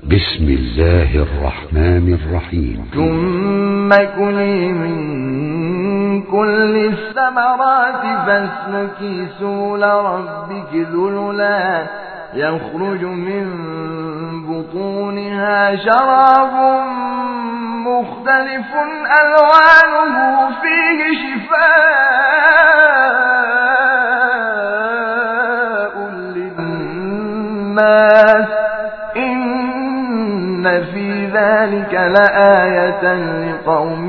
بسم الله الرحمن الرحیم. ثم كلي من كل الثمرات فاسلكي سبل ربك ذللا يخرج من بطونها شراب مختلف ألوانه فيه شفاء للناس إن في ذلك لآية لقوم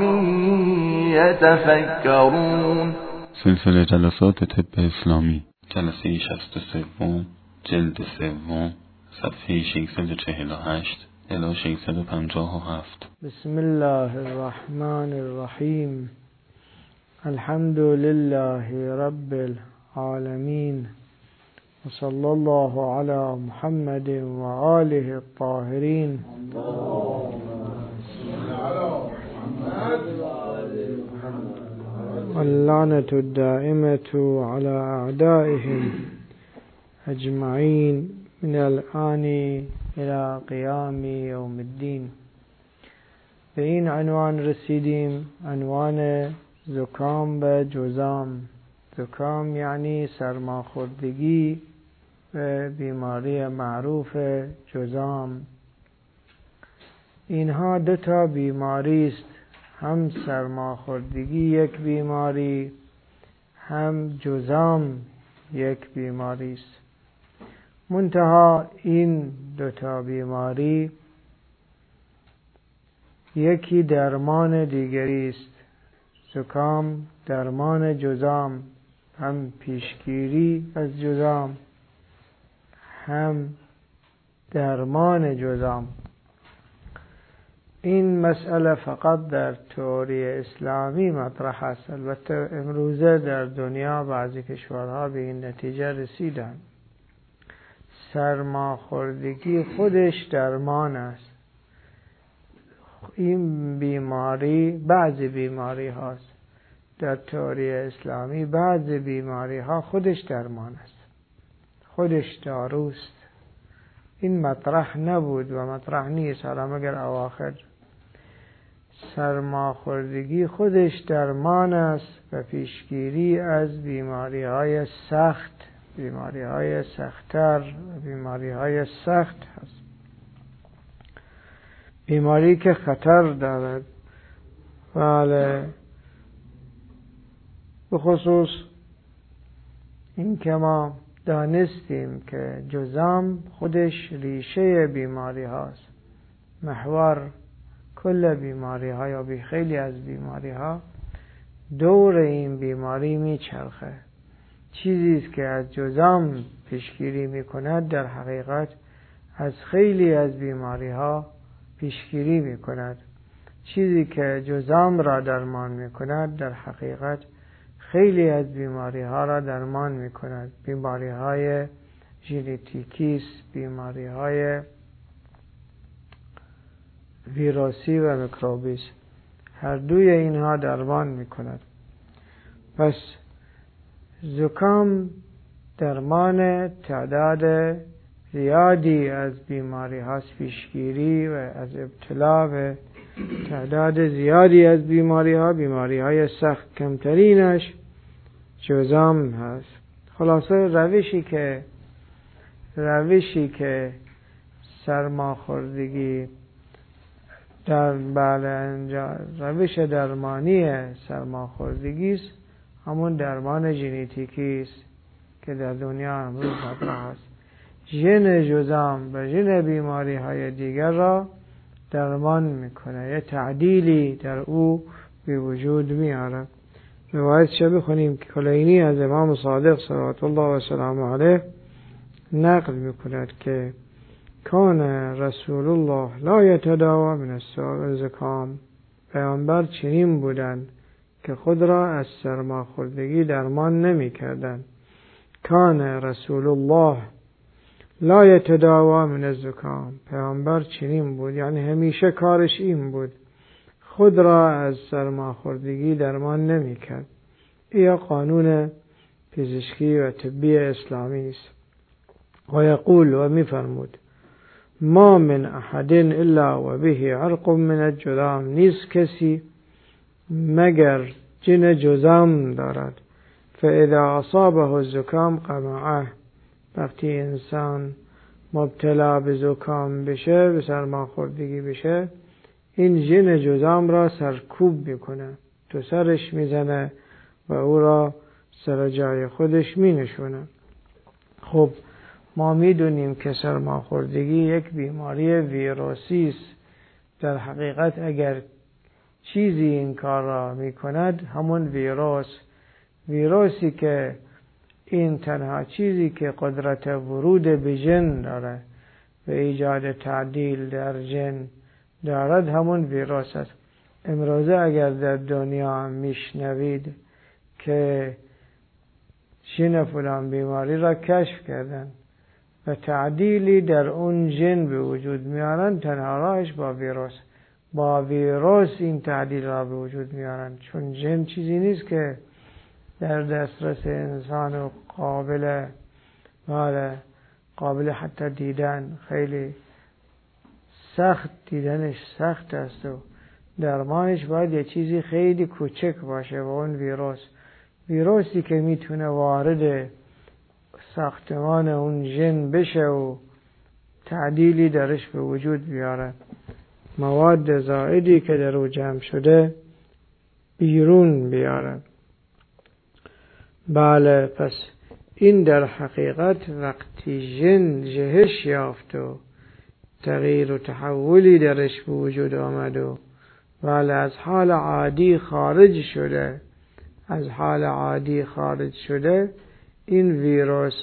يتفكرون. سلسله جلسات طب اسلامی، جلسه 63، جلد 3، صفحه 648 الی 657. بسم الله الرحمن الرحیم. الحمد لله رب العالمین و صلی الله علی محمد و آله الطاهرین. واللعنة الدائمة على أعدائهم أجمعين من الآن إلى قيام يوم الدين. به این عنوان رسیدیم، عنوان زکام به جذام. زکام یعنی سرماخوردگی و بیماری معروف جذام. اینها دو تا بیماری است، هم سرماخوردگی یک بیماری، هم جذام یک بیماری است. منتها این دو تا بیماری یکی درمان دیگری است. زکام درمان جذام، هم پیشگیری از جذام هم درمان جذام. این مسئله فقط در تئوری اسلامی مطرح است. البته امروزه در دنیا بعضی کشورها به این نتیجه رسیدند. سرماخوردگی خودش درمان است. این بیماری بعضی بیماری هاست. در تئوری اسلامی بعضی بیماری ها خودش درمان است، خودش داروست. این مطرح نبود و مطرح نیست، حالا مگر اواخر. سرماخوردگی خودش درمان است و پیشگیری از بیماری های سخت، بیماری های سخت‌تر، بیماری های سخت هست. بیماری که خطر دارد. بله، به خصوص این که ما دانستیم که جذام خودش ریشه بیماری هاست. محور کل بیماری ها یا خیلی از بیماری ها دور این بیماری میچرخه. چیزی است که از جذام پیشگیری میکند در حقیقت از خیلی از بیماری ها پیشگیری میکند. چیزی که جذام را درمان میکند در حقیقت خیلی از بیماری ها را درمان میکند. بیماری های ژنتیکی است، بیماری های ویروسی و میکروبی است. هر دوی اینها درمان میکند. پس زکام درمان تعداد زیادی از بیماری هاست، پیشگیری و از ابتلا به تعداد زیادی از بیماری ها. بیماری های سخت کمترینش جذام هست. خلاصه روشی که سرماخوردگی روش درمانی سرماخوردگی است، همون درمان ژنتیکی است که در دنیا امروز مطرح است. ژن جذام و ژن بیماری های دیگر را درمان میکنه، یه تعدیلی در او به وجود میاره. روایت شبه خونیم که کلینی از امام صادق صلوات الله و سلام علیه نقل میکند که کان رسول الله لا یتداوی من الزکام. پیامبر چنین بودند که خود را از سرماخوردگی درمان نمی کردند. کان رسول الله لا یتداوی من الزکام. پیامبر چنین بود، یعنی همیشه کارش این بود، خود را از سرماخوردگی درمان نمی کرد. این قانون پزشکی و طبی اسلامی است. و یقول، و می فرمود ما من احد الا و به عرق من الجذام، نیست کسی مگر جن جذام دارد. فاذا اصابه الزکام قمعه، وقتی انسان مبتلا به زکام بشه، به سرماخوردگی بشه، این جن جذام را سرکوب میکنه، تو سرش میزنه و او را سر جای خودش مینشونه. خب ما میدونیم که سرماخوردگی یک بیماری ویروسی است. در حقیقت اگر چیزی این کار را میکند همون ویروسی که این تنها چیزی که قدرت ورود به جن داره و ایجاد تعدیل در جن دارد همون ویروس است. امروزه اگر در دنیا میشنوید که جن فلان بیماری را کشف کردن و تعدیلی در اون جن به وجود میارن، تنها راهش با ویروس این تعدیل را به وجود میارن. چون جن چیزی نیست که در دسترس انسان و قابل حتی دیدن، خیلی سخت دیدنش سخت است و درمانش باید یه چیزی خیلی کوچک باشه و اون ویروسی که میتونه وارد ساختمان اون جن بشه و تعدیلی درش به وجود بیاره، مواد زائدی که در او جمع شده بیرون بیاره. بله، پس این در حقیقت وقتی جن جهش یافت و تغییر و تحولی درش به وجود آمد و بله از حال عادی خارج شده، این ویروس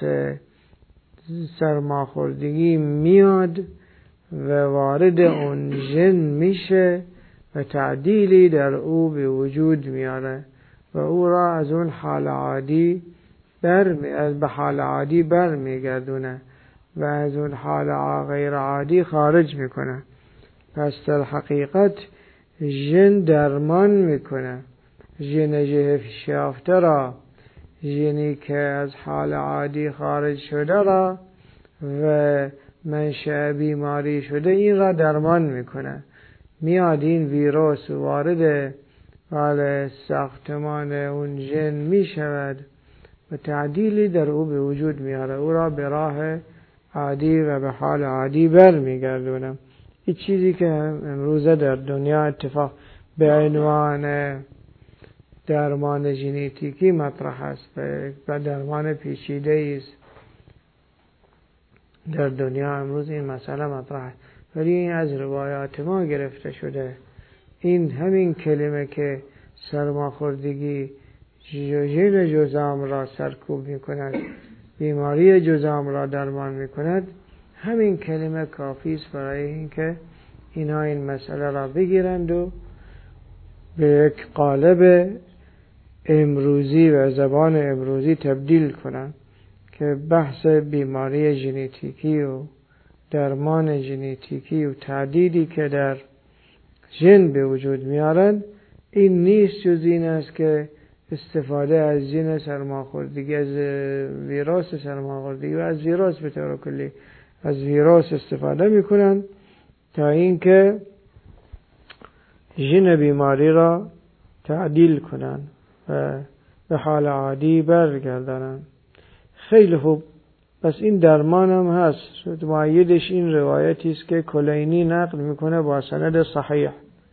سرماخوردگی میاد و وارد اون جن میشه و تعدیلی در او به وجود میاره و او را از اون حال عادی به حال عادی برمیگردونه و از اون حال غیر عادی خارج میکنه. پس در حقیقت جن درمان میکنه. جن جهش یافته را، جنی که از حال عادی خارج شده را و منشأ بیماری شده، این را درمان میکنه. میاد این ویروس وارد ساختمان اون جن میشود و تعدیلی در او به وجود میاره، او را به راه عادی و به حال عادی برمیگردونه. این چیزی که امروزه در دنیا اتفاق به عنوان درمان ژنتیکی مطرح است و درمان پیچیده است. در دنیا امروز این مسئله مطرح است، ولی این از روایات ما گرفته شده. این همین کلمه که سرماخوردگی ژن جذام را سرکوب میکند، بیماری جذام را درمان میکند، همین کلمه کافی است برای اینکه اینا این مسئله را بگیرند و به یک قالب امروزی و زبان امروزی تبدیل کنند که بحث بیماری ژنتیکی و درمان ژنتیکی و تعدیلی که در ژن به وجود میارند، این نیست جز این است که استفاده از ژن سرماخوردگی، از ویروس سرماخوردگی و از ویروس به طور کلی از ویروس استفاده میکنند تا اینکه ژن بیماری را تعدیل کنند و به حال عادی برگردانند. خیلی خوب. پس این درمان هم هست. مؤیدش این روایتی است که کلینی نقل میکنه با سند صحیح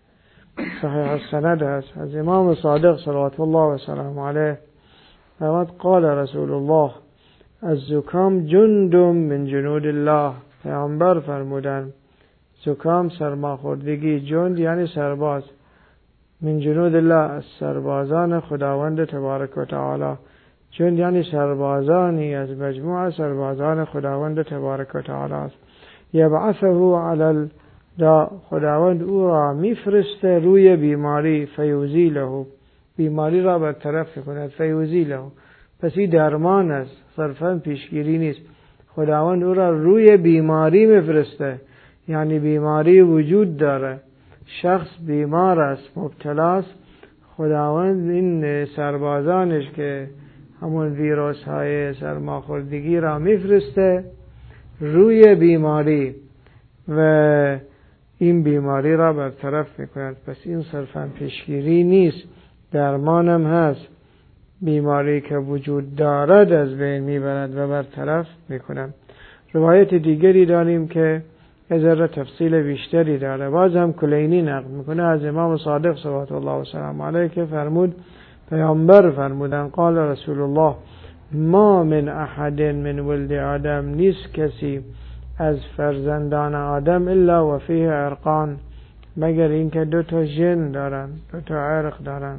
السند هست از امام صادق صلوات الله و سلام علیه. قال رسول الله الزکام جند من جنود الله. پیامبر فرمودن زکام سرماخوردگی، جند یعنی سرباز، من جنود الله از سربازان خداوند تبارک و تعالی. جند یعنی سربازانی از مجموعه سربازان خداوند تبارک و تعالی است. یبعثه علی خداوند او را میفرسته روی بیماری، فیوزیله، بیماری را برطرف کند، فیوزیله. پس این درمان است، صرفا پیشگیری نیست. خداوند او را روی بیماری میفرسته، یعنی بیماری وجود داره، شخص بیمار است، مبتلاست، خداوند این سربازانش که همون ویروس های سرماخوردگی را میفرسته روی بیماری و این بیماری را برطرف میکند. پس این صرفاً پیشگیری نیست، درمانم هست. بیماری که وجود دارد از بین میبرد و برطرف میکند. روایت دیگری داریم که از ذره تفصیل بیشتری داره. باز هم کلینی نقل میکنه از امام صادق صلوات الله و سلام علیه که فرمود، پیامبر فرمودن قال رسول الله ما من احد من ولد آدم، نیست کسی از فرزندان آدم الا و فیه عرقان، مگر اینکه دو تا ژن دارن، دو تا عرق دارن.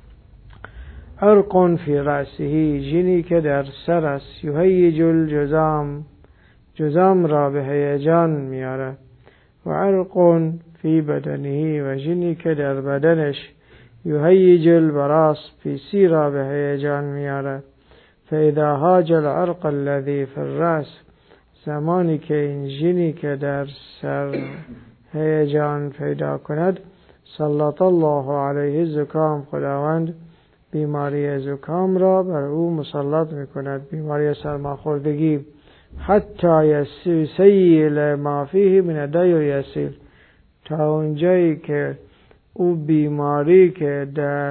عرق فی رأسه، ژنی که در سر است، یهیج الجزام، جزام را به هیجان میاره. و عرق فی بدنه، و ژنی که در بدنش، یهیج البراس، پیسی را به هیجان میاره. فاذا هاج العرق الذي في الراس، زمانی که این ژنی که در سر هیجان پیدا کند، سلط الله علیه زکام، خداوند بیماری زکام را بر او مسلط میکند، بیماری سرماخوردگی. حتی یسیل ما فیه من الدی یسیل، تا اونجایی که او بیماری که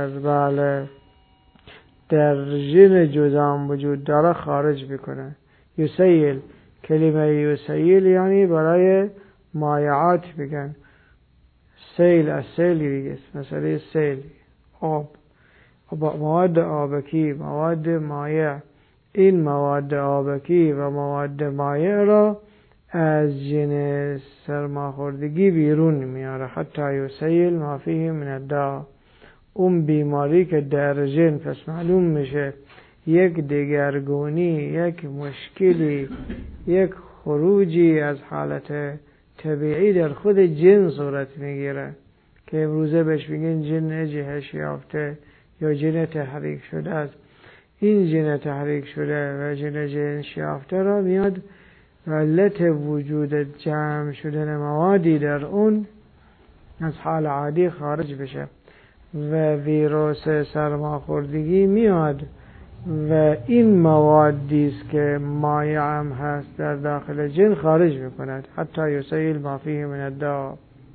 در ژن جزام وجود داره خارج بکنه. یسیل، کلمه یسیل یعنی برای مایعات بگن. سیل از سیلی دیگه، مثلا سیل آب، مواد آبکی، مواد مایع. این مواد آبکی و مواد مایع را از ژن سرماخوردگی بیرون میاره. حتی یسیل ما فیه من الداء، اون بیماری که در ژن، پس معلوم میشه یک دگرگونی، یک مشکلی، یک خروجی از حالت طبیعی در خود جن صورت میگیره که امروزه بهش میگن جن جهش یافته یا جن تحریک شده است. این جن تحریک شده و جن جهش یافته را میاد علت وجود جمع شدن موادی در اون از حال عادی خارج بشه و ویروس سرماخوردگی میاد و این موادی است که مایعم هست در داخل جن خارج میکند. حتی یسیل ما فیه من الداء.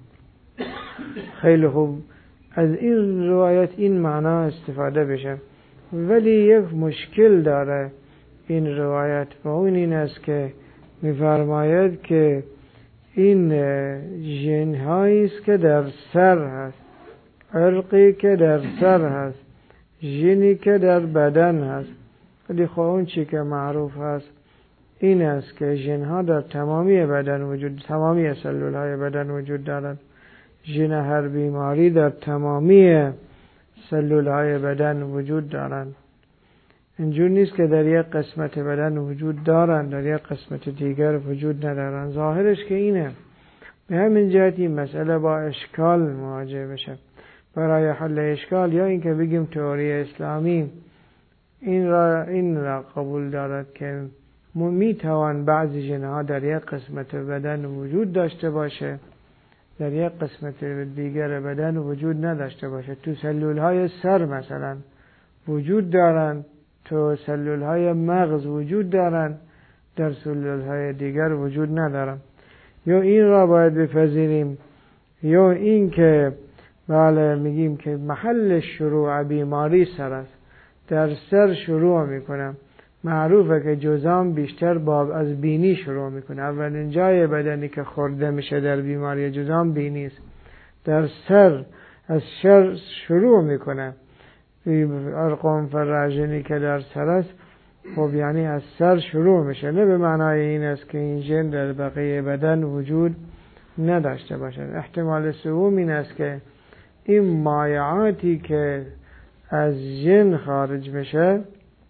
خیلی خوب، از این روایت این معنا استفاده بشه، ولی یک مشکل داره این روایت و اون این است که میفرماید که این ژن هایی است که در سر هست، عرقی که در سر هست، ژنی که در بدن هست. ولی خب اون چی که معروف هست این است که ژن ها در تمامی بدن وجود، تمامی سلول های بدن وجود دارند. ژن هر بیماری در تمامی سلول های بدن وجود دارند. اینجور نیست که در یک قسمت بدن وجود دارند در یک قسمت دیگر وجود ندارند. ظاهرش که اینه. به همین جهت این مسئله با اشکال مواجه بشه. برای حل اشکال یا این که بگیم تئوری اسلامی این را قبول دارد که میتوان بعضی ژن‌ها در یک قسمت بدن وجود داشته باشه، در یک قسمت دیگر بدن وجود نداشته باشه. تو سلول های سر مثلا وجود دارند، تو سلول های مغز وجود دارند، در سلول های دیگر وجود ندارند. یا این را باید بپذیریم یا این که بله میگیم که محل شروع بیماری سر است، در سر شروع میکنم. معروفه که جزام بیشتر از بینی شروع میکنه. اولین جای بدنی که خورده میشه در بیماری جزام بینی است. در سر از سر شروع میکنه. ارقام فراجنی که در سر است، خب یعنی از سر شروع میشه، نه به معنای این است که این ژن در بقیه بدن وجود نداشته باشه. احتمال سوم این است که این مایعاتی که از ژن خارج میشه،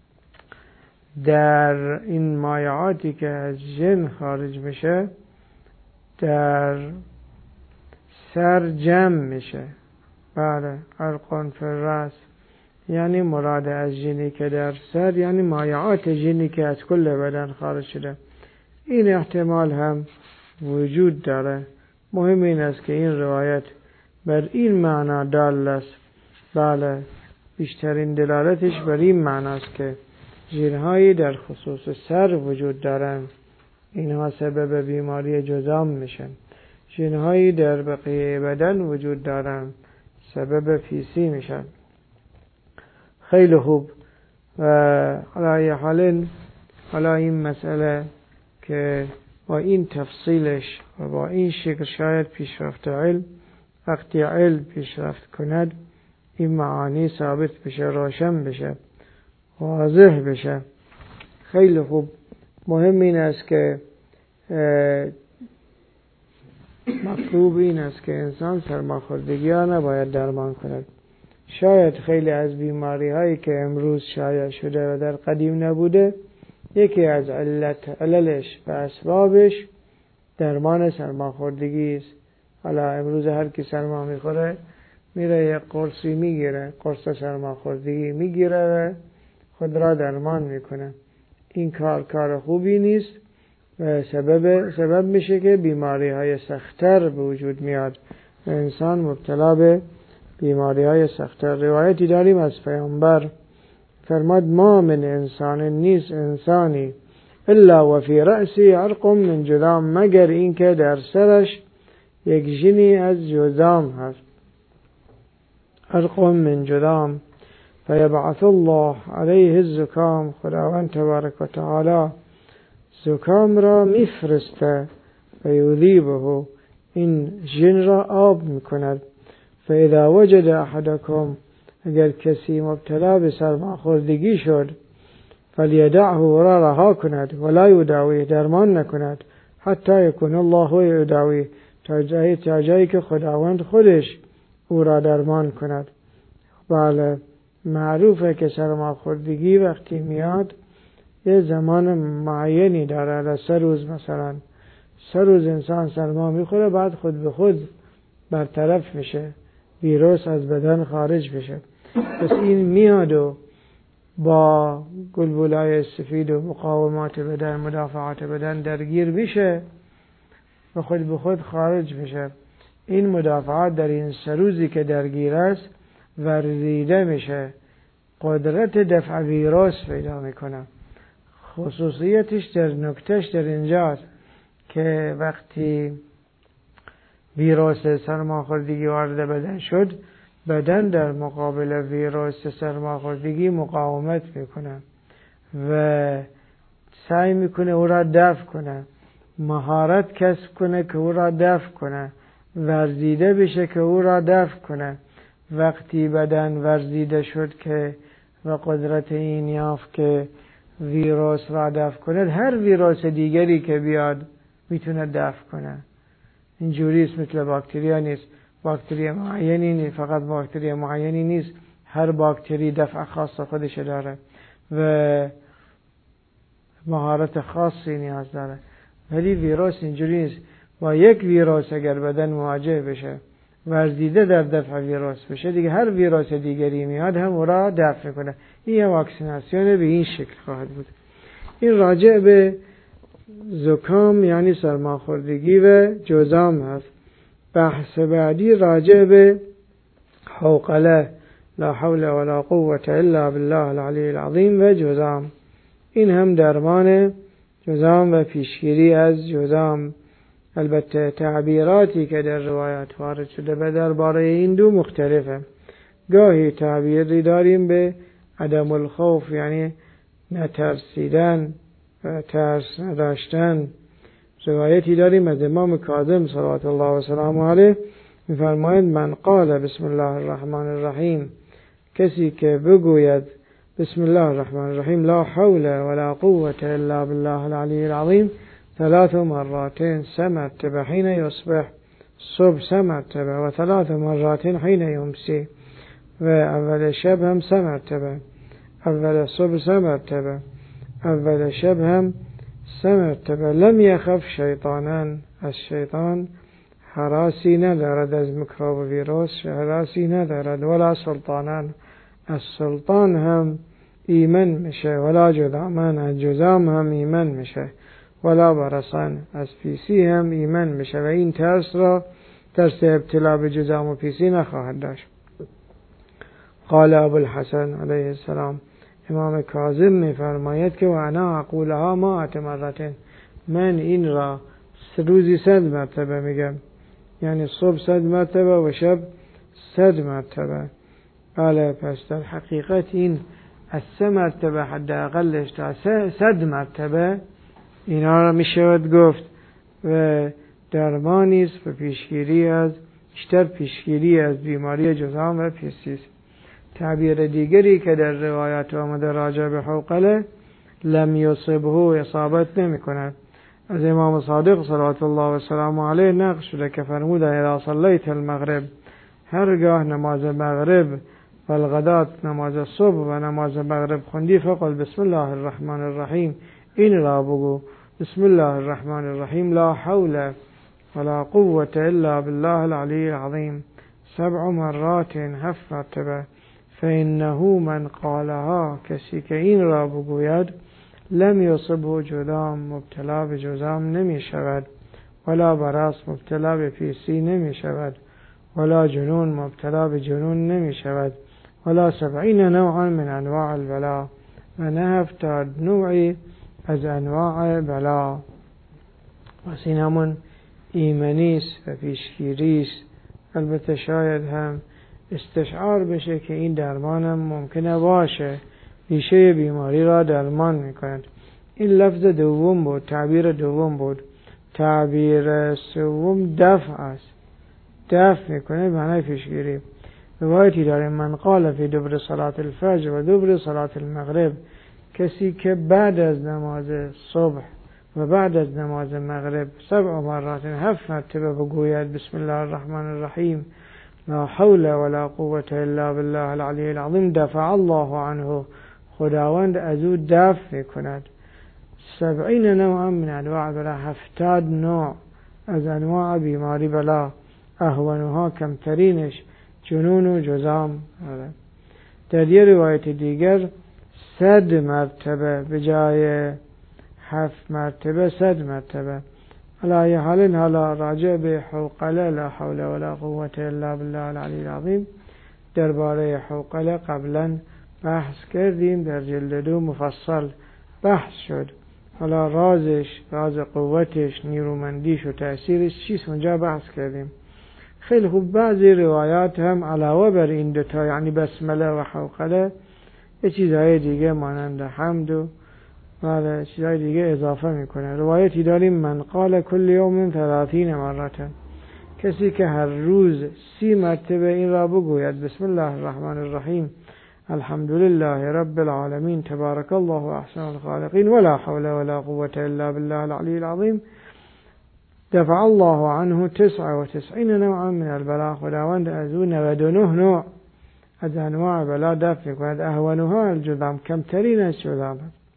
در این مایعاتی که از ژن خارج میشه در سر جمع میشه. بله، عرقون فی الراس، یعنی مراد از ژنی که در سر یعنی مایعات ژنی که از کل بدن خارج شده. این احتمال هم وجود داره. مهم این است که این روایت بر این معنا دال است. بله، بیشترین دلالتش بر این معنا است که ژن‌هایی در خصوص سر وجود دارند. اینها سبب بیماری جذام میشن. جنهایی در بقیه بدن وجود دارن، سبب پیسی میشن. خیلی خوب. و حالا حالا این مسئله که با این تفصیلش و با این شکل شاید پیشرفت علم، وقتی علم پیشرفت کند این معانی ثابت بشه، روشن بشه، واضح بشه. خیلی خوب. مهم این است که مطلوب این است که انسان سرماخوردگی ها نباید درمان کند. شاید خیلی از بیماری هایی که امروز شایع شده و در قدیم نبوده، یکی از عللش و اسبابش درمان سرماخوردگی است. حالا امروز هر کی سرما میخوره میره یک قرصی میگیره، قرص سرماخوردگی میگیره و خود را درمان میکنه. این کار خوبی نیست و سبب میشه که بیماری های سخت‌تر به وجود میاد و انسان مبتلا به بیماری های سخت‌تر. روایتی داریم از پیامبر فرماد ما من انسان نیست انسانی الا و فی رأسی عرق من جذام، مگر اینکه در سرش یک ژنی از جذام هست. عرق من جذام فیبعث الله علیه الزکام، خداوند تبارک و تعالی زکام را میفرسته و یذیبه، این ژن را آب میکند. فاذا وجد احدکم، اگر کسی مبتلا به سرماخوردگی شد، فلیدعه، را رها کند، ولا یداوی، درمان نکند، حتی یکون الله یداوی، تا جایی که خداوند خودش او را درمان کند. بله، معروفه که سرماخوردگی وقتی میاد یه زمان معینی داره. 3 روز مثلا، 3 روز انسان سرما میخوره، بعد خود به خود برطرف میشه، ویروس از بدن خارج بشه. پس این میاد و با گلبولای سفید و مقاومات بدن، مدافعات بدن درگیر میشه و خود به خود خارج میشه. این مدافعات در این 3 روزی که درگیر است ورزیده میشه، قدرت دفع ویروس پیدا میکنه. خصوصیتش در نکتهش در اینجاست که وقتی ویروس سرماخوردگی وارد بدن شد، بدن در مقابل ویروس سرماخوردگی مقاومت میکنه و سعی میکنه او را دفع کنه، مهارت کسب کنه که او را دفع کنه، ورزیده بشه که او را دفع کنه. وقتی بدن ورزیده شد که و قدرت این یافت که ویروس را دفع کنه، هر ویروس دیگری که بیاد میتونه دفع کنه. اینجوریست، مثل باکتریا نیست. باکتری معینی نیست، فقط باکتری معینی نیست، هر باکتری دفع خاص خودش داره و مهارت خاصی نیاز داره. ولی ویروس اینجوری نیست. با یک ویروس اگر بدن مواجه بشه، ورزیده در دفع ویروس بشه، دیگه هر ویروس دیگری میاد هم او را دفع کنه. این واکسیناسیون به این شکل خواهد بود. این راجع به زکام یعنی سرماخوردگی و جذام هست. بحث بعدی راجع به حوقله، لا حول ولا قوة الا بالله العلی العظیم، و جذام. این هم درمان جذام و پیشگیری از جذام. البته تعبیراتی که در روایات وارد شده به درباره این دو مختلفه. گاهی تعبیری داریم به عدم الخوف، یعنی نترسیدن و ترس نداشتن. روایتی داریم از امام کاظم صلوات الله و سلامه علیه، می‌فرمایند من قال بسم الله الرحمن الرحیم، کسی که بگوید بسم الله الرحمن الرحیم لا حول ولا قوة الا بالله العلی العظیم 3 مرات، 3 مرتبه حين يصبح، صبح 3 مرتبه و 3 مرات حين يمسي، و اول شب هم 3 مرتبه، اول صبح 3 مرتبه، اول شب هم 3 مرتبه. لم يخف شیطانا، از شیطان حراسی ندارد، از میکروب و ویروس حراسی ندارد، ولا سلطانا، از سلطان هم ایمن میشه، ولا جذامان، از جذام هم ایمن میشه، ولا برسان، از پیسی هم ایمن میشه و این ترس ابتلا به جذام و پیسی نخواهد داشت. قال ابو الحسن علیه السلام، امام کاظم میفرماید که و انا اقولها 100 مرتين، من این را روزی 100 مرتبه میگم. یعنی صبح 100 مرتبه و شب 100 مرتبه. بله، پس در حقیقت این از 3 مرتبه حداقلش تا 100 مرتبه اینا را می شود گفت و درمانی است و بیشتر پیشگیری از بیماری جذام و پیستی است. تعبیر دیگری که در روایات آمده راجع به حوقله، لم یصبه، اصابت نمی کند. از امام صادق صلوات الله و سلام علیه نقل شده که فرمود اذا صلیت المغرب، هرگاه نماز مغرب و الغدات نماز صبح و نماز مغرب خوندی، فقل بسم الله الرحمن الرحیم، این را بگو بسم الله الرحمن الرحیم لا حول ولا قوة الا بالله العلی العظیم 7 مرات 7 مرتبه، فإنه من قالها، کسی که این را بگوید، لم یصبه جذام، مبتلا به جذام نمی شود، ولا برص، مبتلا به پیسی نمی شود، ولا جنون، مبتلا به جنون نمی شود، ولا 70 نوعا من انواع البلا، و نه 70 نوعی از انواع بلا. پس این همون ایمنیست و پیشگیریست. البته شاید هم استشعار بشه که این درمانم ممکنه باشه، ریشه بیماری را درمان میکند. این لفظ دوم بود، تعبیر دوم بود. تعبیر سوم دفع است، دفع میکنه، معنی پیشگیری. روایتی داریم من قال فی دبر صلاة الفجر و دبر صلاة المغرب، کسی که بعد از نماز صبح و بعد از نماز مغرب 7 مرات 7 مرتبه بگوید بسم الله الرحمن الرحیم لا حول ولا قوة الا بالله العلی العظیم، دفع الله عنه، خداوند از او دفع میکند 70 نوعا من انواع بلا، 70 نوع از انواع بیماری بلا، اهونها، کمترینش جنون و جذام. در یه روایت دیگر 100 مرتبه به جای 7 مرتبه 100 مرتبه. علی حال حالا راجع به حوقله لا حول ولا قوة الا بالله العلی العظیم، درباره حوقله قبلا بحث کردیم، در جلد 2 مفصل بحث شد. حالا راز قوتش، نیرومندیش و تأثیرش چیست اونجا بحث کردیم. خیلی خوب. بعضی روایات هم علاوه بر این دوتا، یعنی بسمله و حوقله، یه چیزهای دیگه مانند حمد و چیزهای دیگه اضافه میکنه. روایتی داریم من قال کل یوم 30 مرتا، کسی که هر روز 30 مرتبه این را بگوید بسم الله الرحمن الرحیم الحمدلله رب العالمین تبارک الله و احسن الخالقین ولا حول ولا قوة الا بالله العلی العظیم، دفع الله عنه 99 نوعا من البلاء، خداوند از او 99 نوع از انواع بلا دفع میکند. اهونها الجذام، کمترین از جذام.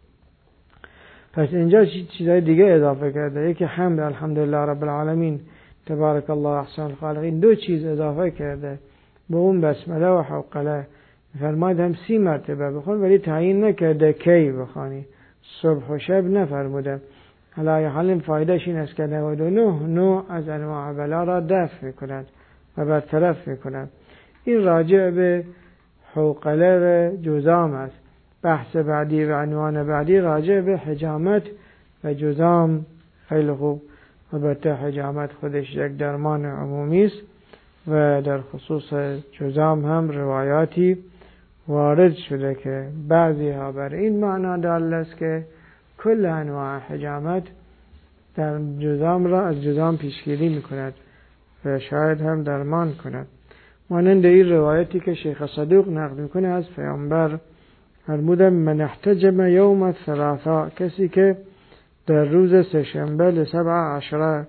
پس اینجا چیزای دیگه اضافه کرده، یکی حمد الحمدلله رب العالمین تبارک الله احسن الخالقین، 2 چیز اضافه کرده به اون بسمله و حوقله. فرماید هم 30 مرتبه بخون، ولی تعیین نکرده کی بخوانی، صبح و شب نفرموده. علی حال فایدهش این است که 99 نوع از انواع بلا را دفع میکند و برطرف میکند. این راجع به حوقله و جذام است. بحث بعدی و عنوان بعدی راجع به حجامت و جذام. خیلی خوب. البته حجامت خودش یک درمان عمومی است و در خصوص جذام هم روایاتی وارد شده که بعضی ها بر این معنا دال است که کل انواع حجامت در جذام را از جذام پیشگیری میکند و شاید هم درمان کند. مانند این روایتی که شیخ صدوق نقل میکنه از پیامبر، فرمودن من احتجم یوم الثلاثاء، کسی که در روز سه‌شنبه ل17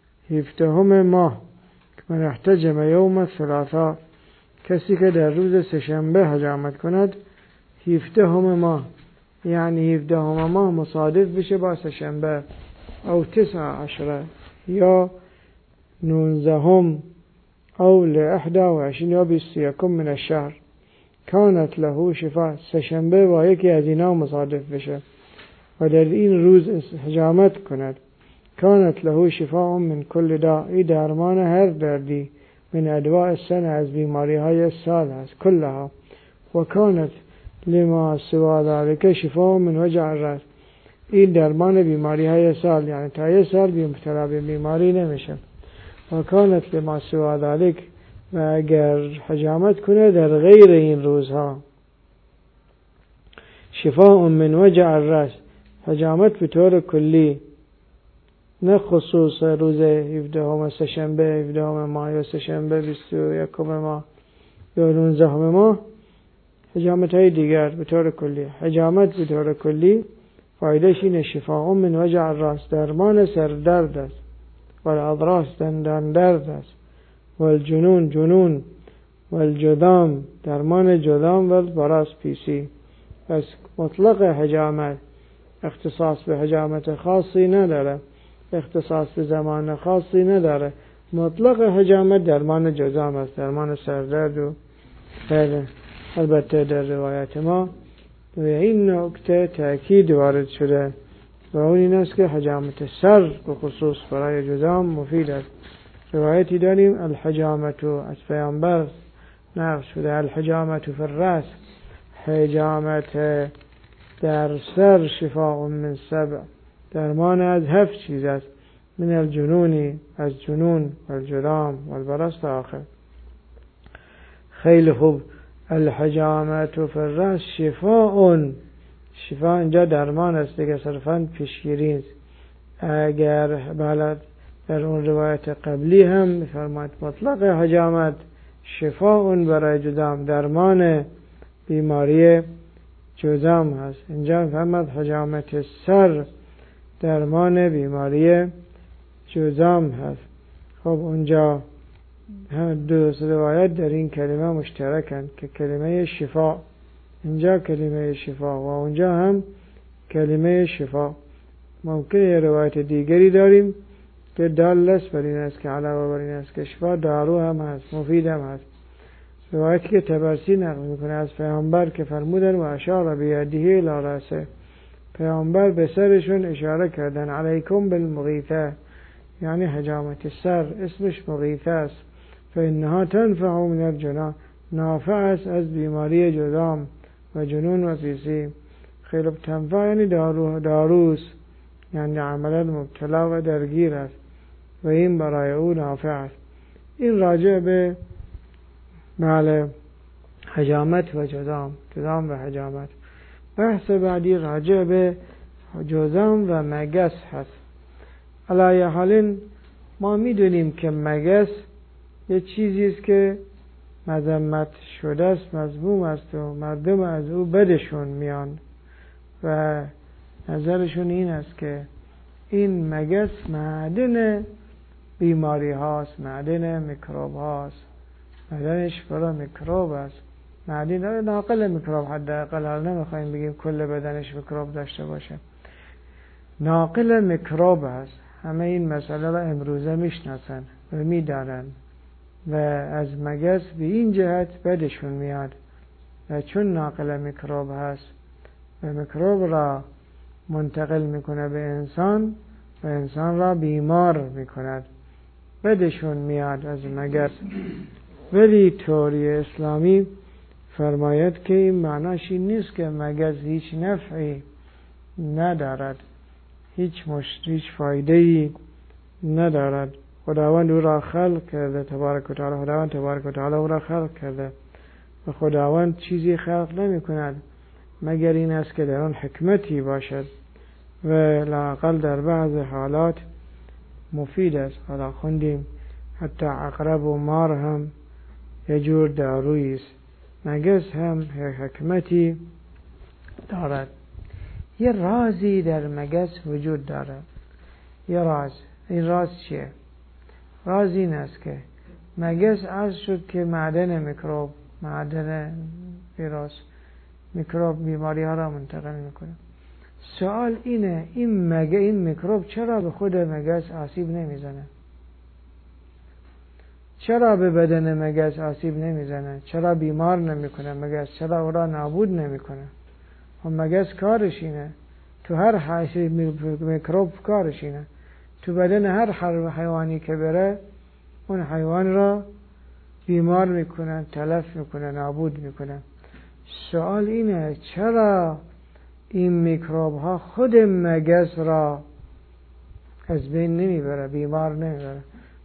17 ماه، من احتجم یوم الثلاثاء، کسی که در روز سه‌شنبه حجامت کند 17 ماه، یعنی 17 ماه مصادف بشه با سه‌شنبه، او 19 یا 19 او ل21 یا 21 من الشهر، کانت له شفا، سه‌شنبه با یکی از اینا مصادف بشه و در این روز حجامت کند، کانت له شفاء من کل داء، ای درمان هر دردی، من ادواء السنه، از بیماری های سال هست کلها، و کانت لما سوا ذلك شفاء من وجع الراس، این درمان بیماری های سال، یعنی تا یه سال مبتلا به بیماری نمیشه. و کانت لما سوا ذلك و اگر حجامت کنه در غیر این روزها شفاء من وجع الرأس، حجامت به طور کلی، نه خصوص روز 17 سه‌شنبه 17 ماه یا سه‌شنبه 21 ماه یا 19 ماه، حجامت های دیگر به طور کلی. حجامت به طور کلی فایدهش اینه شفاء من وجع الرأس، درمان سردرد است، و الاضراس دندان درد است، و الجنون جنون، و الجذام درمان جذام، و البراس پیسی. پس مطلق حجامت اختصاص به حجامت خاصی نداره، اختصاص به زمان خاصی نداره. مطلق حجامت درمان جذام است، درمان سردرد و غیره. البته در روایت ما و این نکته تأکید وارد شده و اون این است که حجامت سر به خصوص برای جذام مفید است. روایتی داریم الحجامت از پیامبر نقل شده الحجامت فی الرأس، حجامت در سر شفاء من 7، درمان از 7 چیز است، من الجنونی از جنون و الجذام و البرص تا آخر. خیلی خوب. الحجامت فی الرأس شفاء اینجا درمان است دیگه، صرفاً پیشگیری است. اگر بلد در اون روایت قبلی هم می‌فرماید مطلق حجامت شفاء برای جذام، درمان بیماری جذام هست. اینجا می‌فرماید حجامت سر درمان بیماری جذام هست. خب اونجا دو روایت در این کلمه مشترکند که کلمه شفا، اینجا کلمه شفا و اونجا هم کلمه شفا. ممکنه روایت دیگری داریم که دال است بر این است که علاوه بر این است که شفا دارو هم هست، مفید هم هست. روایتی که طبرسی نقل میکنه از پیامبر که فرمودن و اشار بیده الی رأسه، پیامبر به سرشون اشاره کردن علیکم بالمغیثه، یعنی حجامت سر اسمش مغیثه است. فإنها تنفع من الجنون، نافع است از بیماری جذام و جنون و پیسی. خیلی تنفع یعنی داروست، یعنی عملا مبتلا و درگیر است و این برای او نافع است. این راجع به حجامت و جذام و حجامت. بحث بعدی راجع به جذام و مگس هست. علی حال ما میدونیم که مگس یه چیزی است که مذمت شده است، مذموم است و مردم از او بدشون میان و نظرشون این است که این مگس معدن بیماری هاست، معدن میکروب هاست، معدنش پر میکروب است، معدن ناقل میکروب، حداقل حال نمیخوایم بگیم کل بدنش میکروب داشته باشه، ناقل میکروب است. همه این مسئله را امروزه میشناسن و میدانن و از مگس به این جهت بدشون میاد و چون ناقل میکروب هست و میکروب را منتقل میکنه به انسان و انسان را بیمار میکند، بدشون میاد از مگس. ولی توری اسلامی فرماید که این معناش این نیست که مگس هیچ نفعی ندارد، هیچ فایده‌ای ندارد. خداوند او را خلق کرده تبارک و تعالی، خداوند تبارک و تعالی او را خلق کرده و خداوند چیزی خلق نمی کند مگر این است که در آن حکمتی باشد و لااقل در بعض حالات مفید است. حالا خوندیم حتی عقرب و مار هم یه جور دارویی است، مگس هم حکمتی دارد. یه رازی در مگس وجود دارد، یه راز. این راز چیه؟ راز این است که مگس عرض شد که معدن میکروب، معدن ویروس، میکروب بیماری ها را منتقل میکنه. سوال اینه این میکروب چرا به خود مگس آسیب نمیزنه؟ چرا به بدن مگس آسیب نمیزنه؟ چرا بیمار نمیکنه مگس؟ چرا او را نابود نمیکنه؟ و مگس کارش اینه، تو هر حیثی میکروب کارش اینه، تو بدن هر حیوانی که بره اون حیوان را بیمار میکنه، تلف میکنه، نابود میکنه. سوال اینه چرا این میکروب ها خود مگس را از بین نمیبره، بیمار نمیبره؟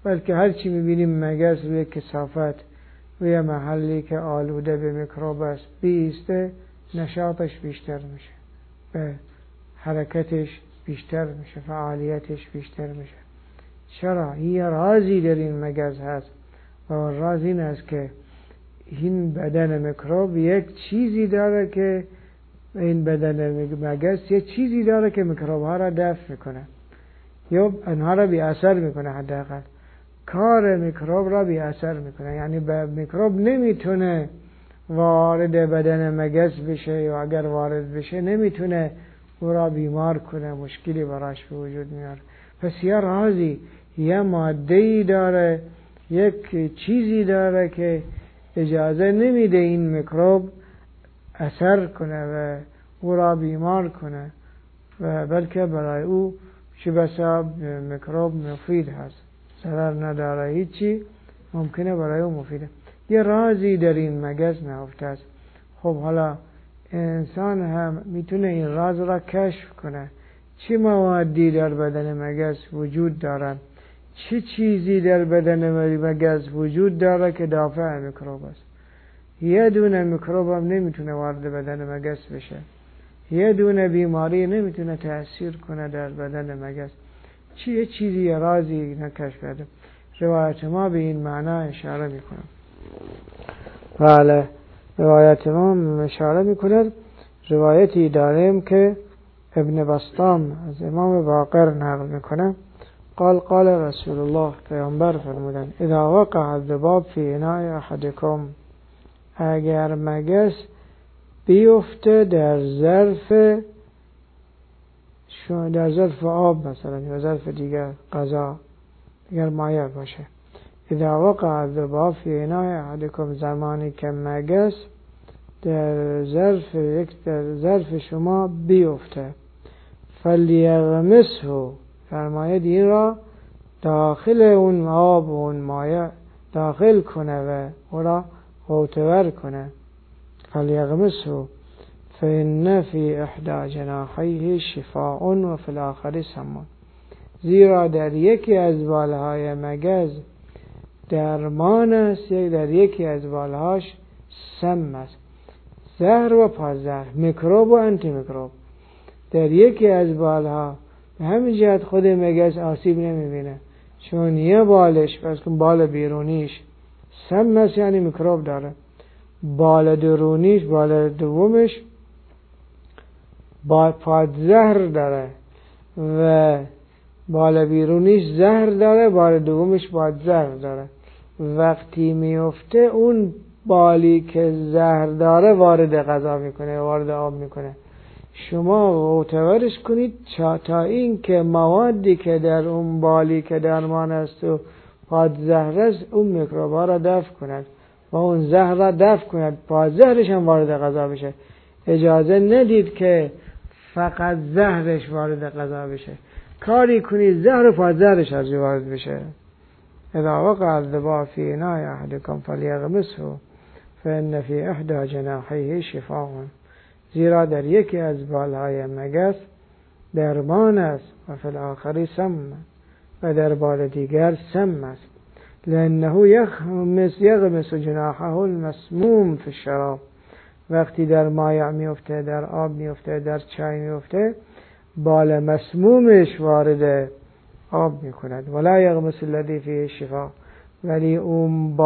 بلکه هر چی میبینیم مگس روی کثافت، روی محلی که آلوده به میکروب است بیسته، نشاطش بیشتر میشه، به حرکتش بیشتر میشه، فعالیتش بیشتر میشه. چرا؟ یه رازی در این مگس هست و راز این است که این بدن میکروب یک چیزی داره که این بدن مگس یک چیزی داره که میکروب ها را دفع میکنه یا انها را بی اثر میکنه. حداقل کار میکروب را بی اثر میکنه، یعنی میکروب نمیتونه وارد بدن مگس بشه یا اگر وارد بشه نمیتونه او را بیمار کنه، مشکلی براش به وجود میاره. پس یه رازی، یه ماده‌ای داره، یک چیزی داره که اجازه نمیده این میکروب اثر کنه و او را بیمار کنه و بلکه برای او چه بسا میکروب مفید هست، ضرر نداره، هیچی ممکنه برای او مفیده. یه رازی در این مگس نهفته است. خب حالا انسان هم میتونه این راز را کشف کنه. چه موادی در بدن مگس وجود دارن، چه چیزی در بدن مگس وجود داره که دافع میکروب است. یه دونه میکروب هم نمیتونه وارد بدن مگس بشه، یه دونه بیماری نمیتونه تأثیر کنه در بدن مگس. یه چیزی رازی نکشف کرده. روایت ما به این معنا اشاره میکنه. بله، روایت ما اشاره میکنه. روایتی داریم که ابن بسطام از امام باقر نقل میکنه، قال رسول الله، پیامبر فرمودن اذا وقع الذباب فی اناء احدکم، اگر مگس بیفته در ظرف آب مثلا یا ظرف دیگر غذا دیگر مایع باشه، اذا وقع الذباب فی اناء احدکم، زمانی که مگس در ظرف شما بیفته، فلیغمسه، فرماید این را داخل اون آب و اون مایع داخل کنه و او را غوطه‌ور کنه. فلیغمسه فإن فی احدی جناحیه شفاء و فی الآخر سم، زیرا در یکی از بالهای مگس درمان است، در یکی از بالهاش سم است، زهر و پازهر، میکروب و آنتی میکروب. در یکی از بالها به همین جهت خود مگس آسیب نمیبینه، چون یه بالش، پس بال بیرونیش سم است یعنی میکروب داره، بال درونیش، بال دومش پادزهر داره و بال بیرونیش زهر داره، بال دومش پادزهر داره. وقتی میفته اون بالی که زهر داره وارد غذا میکنه، وارد آب میکنه. شما غوطه‌ورش کنید تا این که موادی که در اون بالی که درمان است و پادزهر است اون میکروب‌ها را دفع کند و اون زهر را دفع کند، پادزهرش هم وارد غذا بشه. اجازه ندید که فقط زهرش وارد غذا بشه، کاری کنید زهر و پادزهرش از وارد بشه. اذا وقع الذباب فی اناء احدکم فلیغمسه فإن فی احدی جناحیه شفاء، زیرا در یکی از بالهای مگس درمان است و فی الآخر سم، و در بال دیگر سم است. لأنه یغمس جناحه المسموم فی الشراب، وقتی در مایع میفته، در آب میفته، در چای میفته، بال مسمومش وارد آب میکند. ولا یغمس الذی فیه الشفاء، ولی اون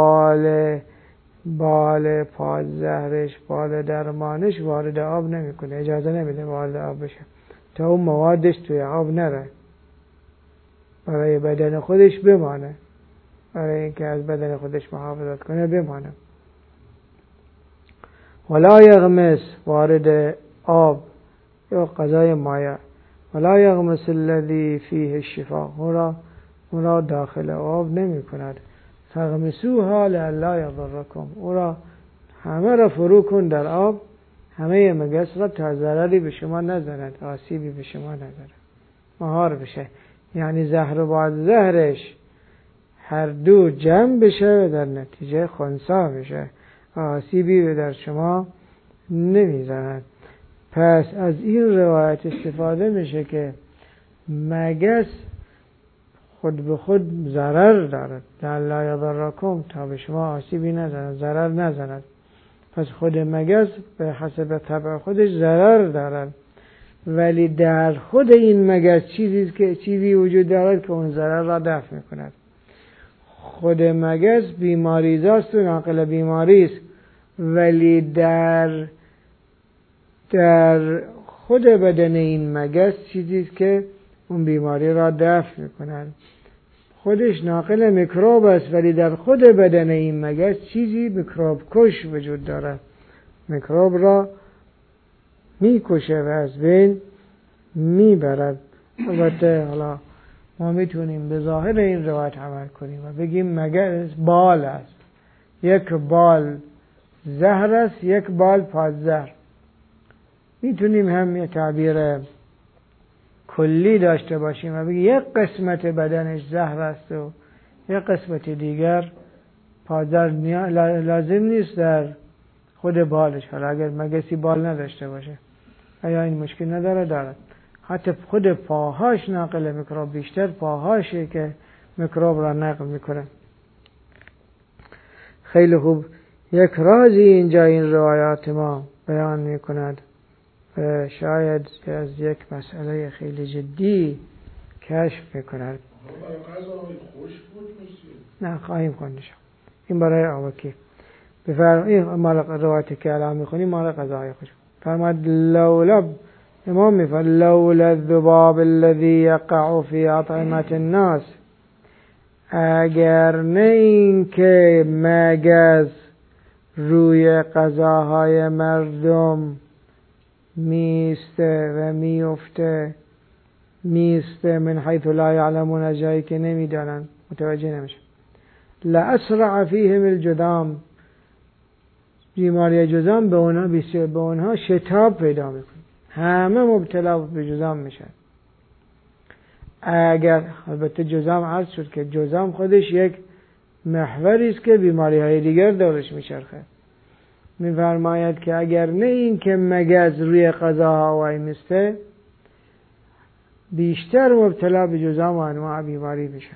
بال پادزهرش، بال درمانش وارد آب نمیکنه، اجازه نمیده وارد آب بشه تا اون موادش توی آب نره، برای بدن خودش بمانه، برای اینکه از بدن خودش محافظت کنه بمانه. ولا یغمس، وارد آب یا غذای مایع، ولا یغمس الذی فیه الشفاء، اون را داخل آب نمی کند. فاغمسوها لئلا یضرکم، او را همه را فرو کن در آب، همه مگس را تا ضرری به شما نزند، آسیبی به شما نزند، مهار بشه، یعنی زهر و بادزهرش هر دو جمع بشه و در نتیجه خنثی بشه، آسیبی به در شما نمیزند. پس از این روایت استفاده میشه که مگس خود به خود ضرر دارد. لا یضرکم، تا به شما آسیبی نزند، ضرر نزند. پس خود مگس به حسب طبع خودش ضرر دارد، ولی در خود این مگس چیزی وجود دارد که اون ضرر را دفع میکند. خود مگس بیماریزاست و ناقل بیماری است، ولی در خود بدن این مگس چیزی است که اون بیماری را دفع میکند. خودش ناقل میکروب است، ولی در خود بدن این مگس چیزی میکروب کش وجود دارد، میکروب را میکشه و از بین میبرد. البته حالا ما میتونیم به ظاهر این روایت عمل کنیم و بگیم مگس بال است، یک بال زهر است، یک بال پادزهر. میتونیم هم یه تعبیر کلی داشته باشیم و بگیم یک قسمت بدنش زهر است و یک قسمت دیگر پادزهر. لازم نیست در خود بالش، حالا اگر مگسی بال نداشته باشه آیا این مشکل نداره؟ دارد. حتی خود پاهاش ناقل میکروب، بیشتر پاهاشه که میکروب را نقل میکنه. خیلی خوب. یک رازی اینجا این روایات ما بیان میکند، شاید از یک مسئله خیلی جدی کشف میکند. نه خواهیم خوندش. این برای آوکی بفرمایید. مال روایتی که الان میخونیم مال قضای خوش. فرماد لولا امام میفرماد لولا الذباب الذي يقع في اطعمه الناس، اگر نه این که مگس روی غذاهای مردم میسته و میسته من حیث لا یعلمون، جایی که نمیدانن، متوجه نمیشه. لاسرع فیهم الجذام، بیماری جذام به اونها شتاب پیدا میکنه، همه مبتلا به جذام میشن. اگر البته جذام عرض شد که جذام خودش یک محوری است که بیماری های دیگر دورش میچرخه. میفرماید که اگر نه این که مگس روی غذاها وای میسته، بیشتر مبتلا به جذام و انواع بیماری میشن.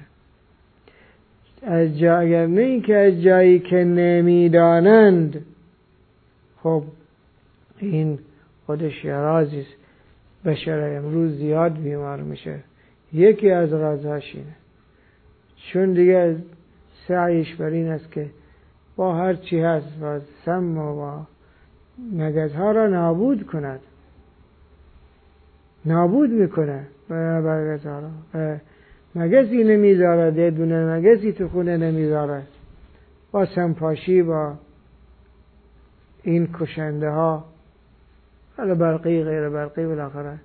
اگر نه این که از جایی که نمیدانند، خب این خودش رازی است. بشر امروز زیاد بیمار میشه. یکی از رازهاش اینه، چون دیگه سعیش بر این است که با هر چی هست و سم و مگس ها را نابود کند، نابود میکنه مگس ها را. مگسی نمیذارد، یه دونه مگسی تو خونه نمیذارد، با سمپاشی با این کشنده ها، حالا برقی غیر برقی بالاخره،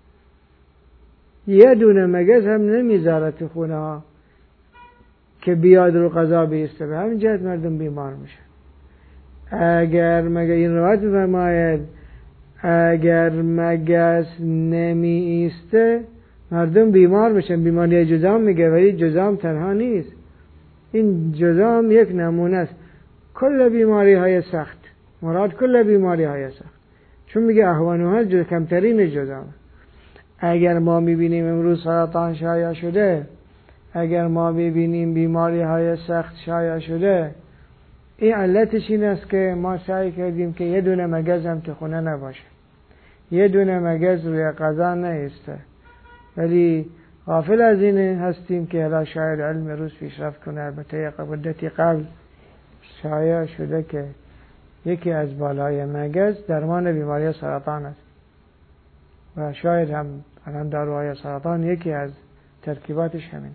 یه دونه مگس هم نمیذارد تو خونه ها که بیاد رو غذا بیسته. به همین جهت مردم بیمار میشن. اگر مگه این روایت میفرماید اگر مگس نمی ایسته مردم بیمار میشن. بیماری جذام میگه، ولی جذام تنها نیست، این جذام یک نمونه است. کل بیماری های سخت، مراد کل بیماری های سخت، چون میگه اهوانوها کمترین جذام. اگر ما میبینیم امروز سرطان شایع شده، اگر ما میبینیم بیماری های سخت شایع شده، این علتش این است که ما سعی کردیم که یه دونه مگس هم تو خونه نباشه، یه دونه مگس روی غذا نیسته. ولی غافل از این هستیم که الان شاید علم روز پیشرفت کنه. البته مدتی قبل شایع شده که یکی از بالای مگس درمان بیماری سرطان است و شاید هم الان داروهای سرطان یکی از ترکیباتش همین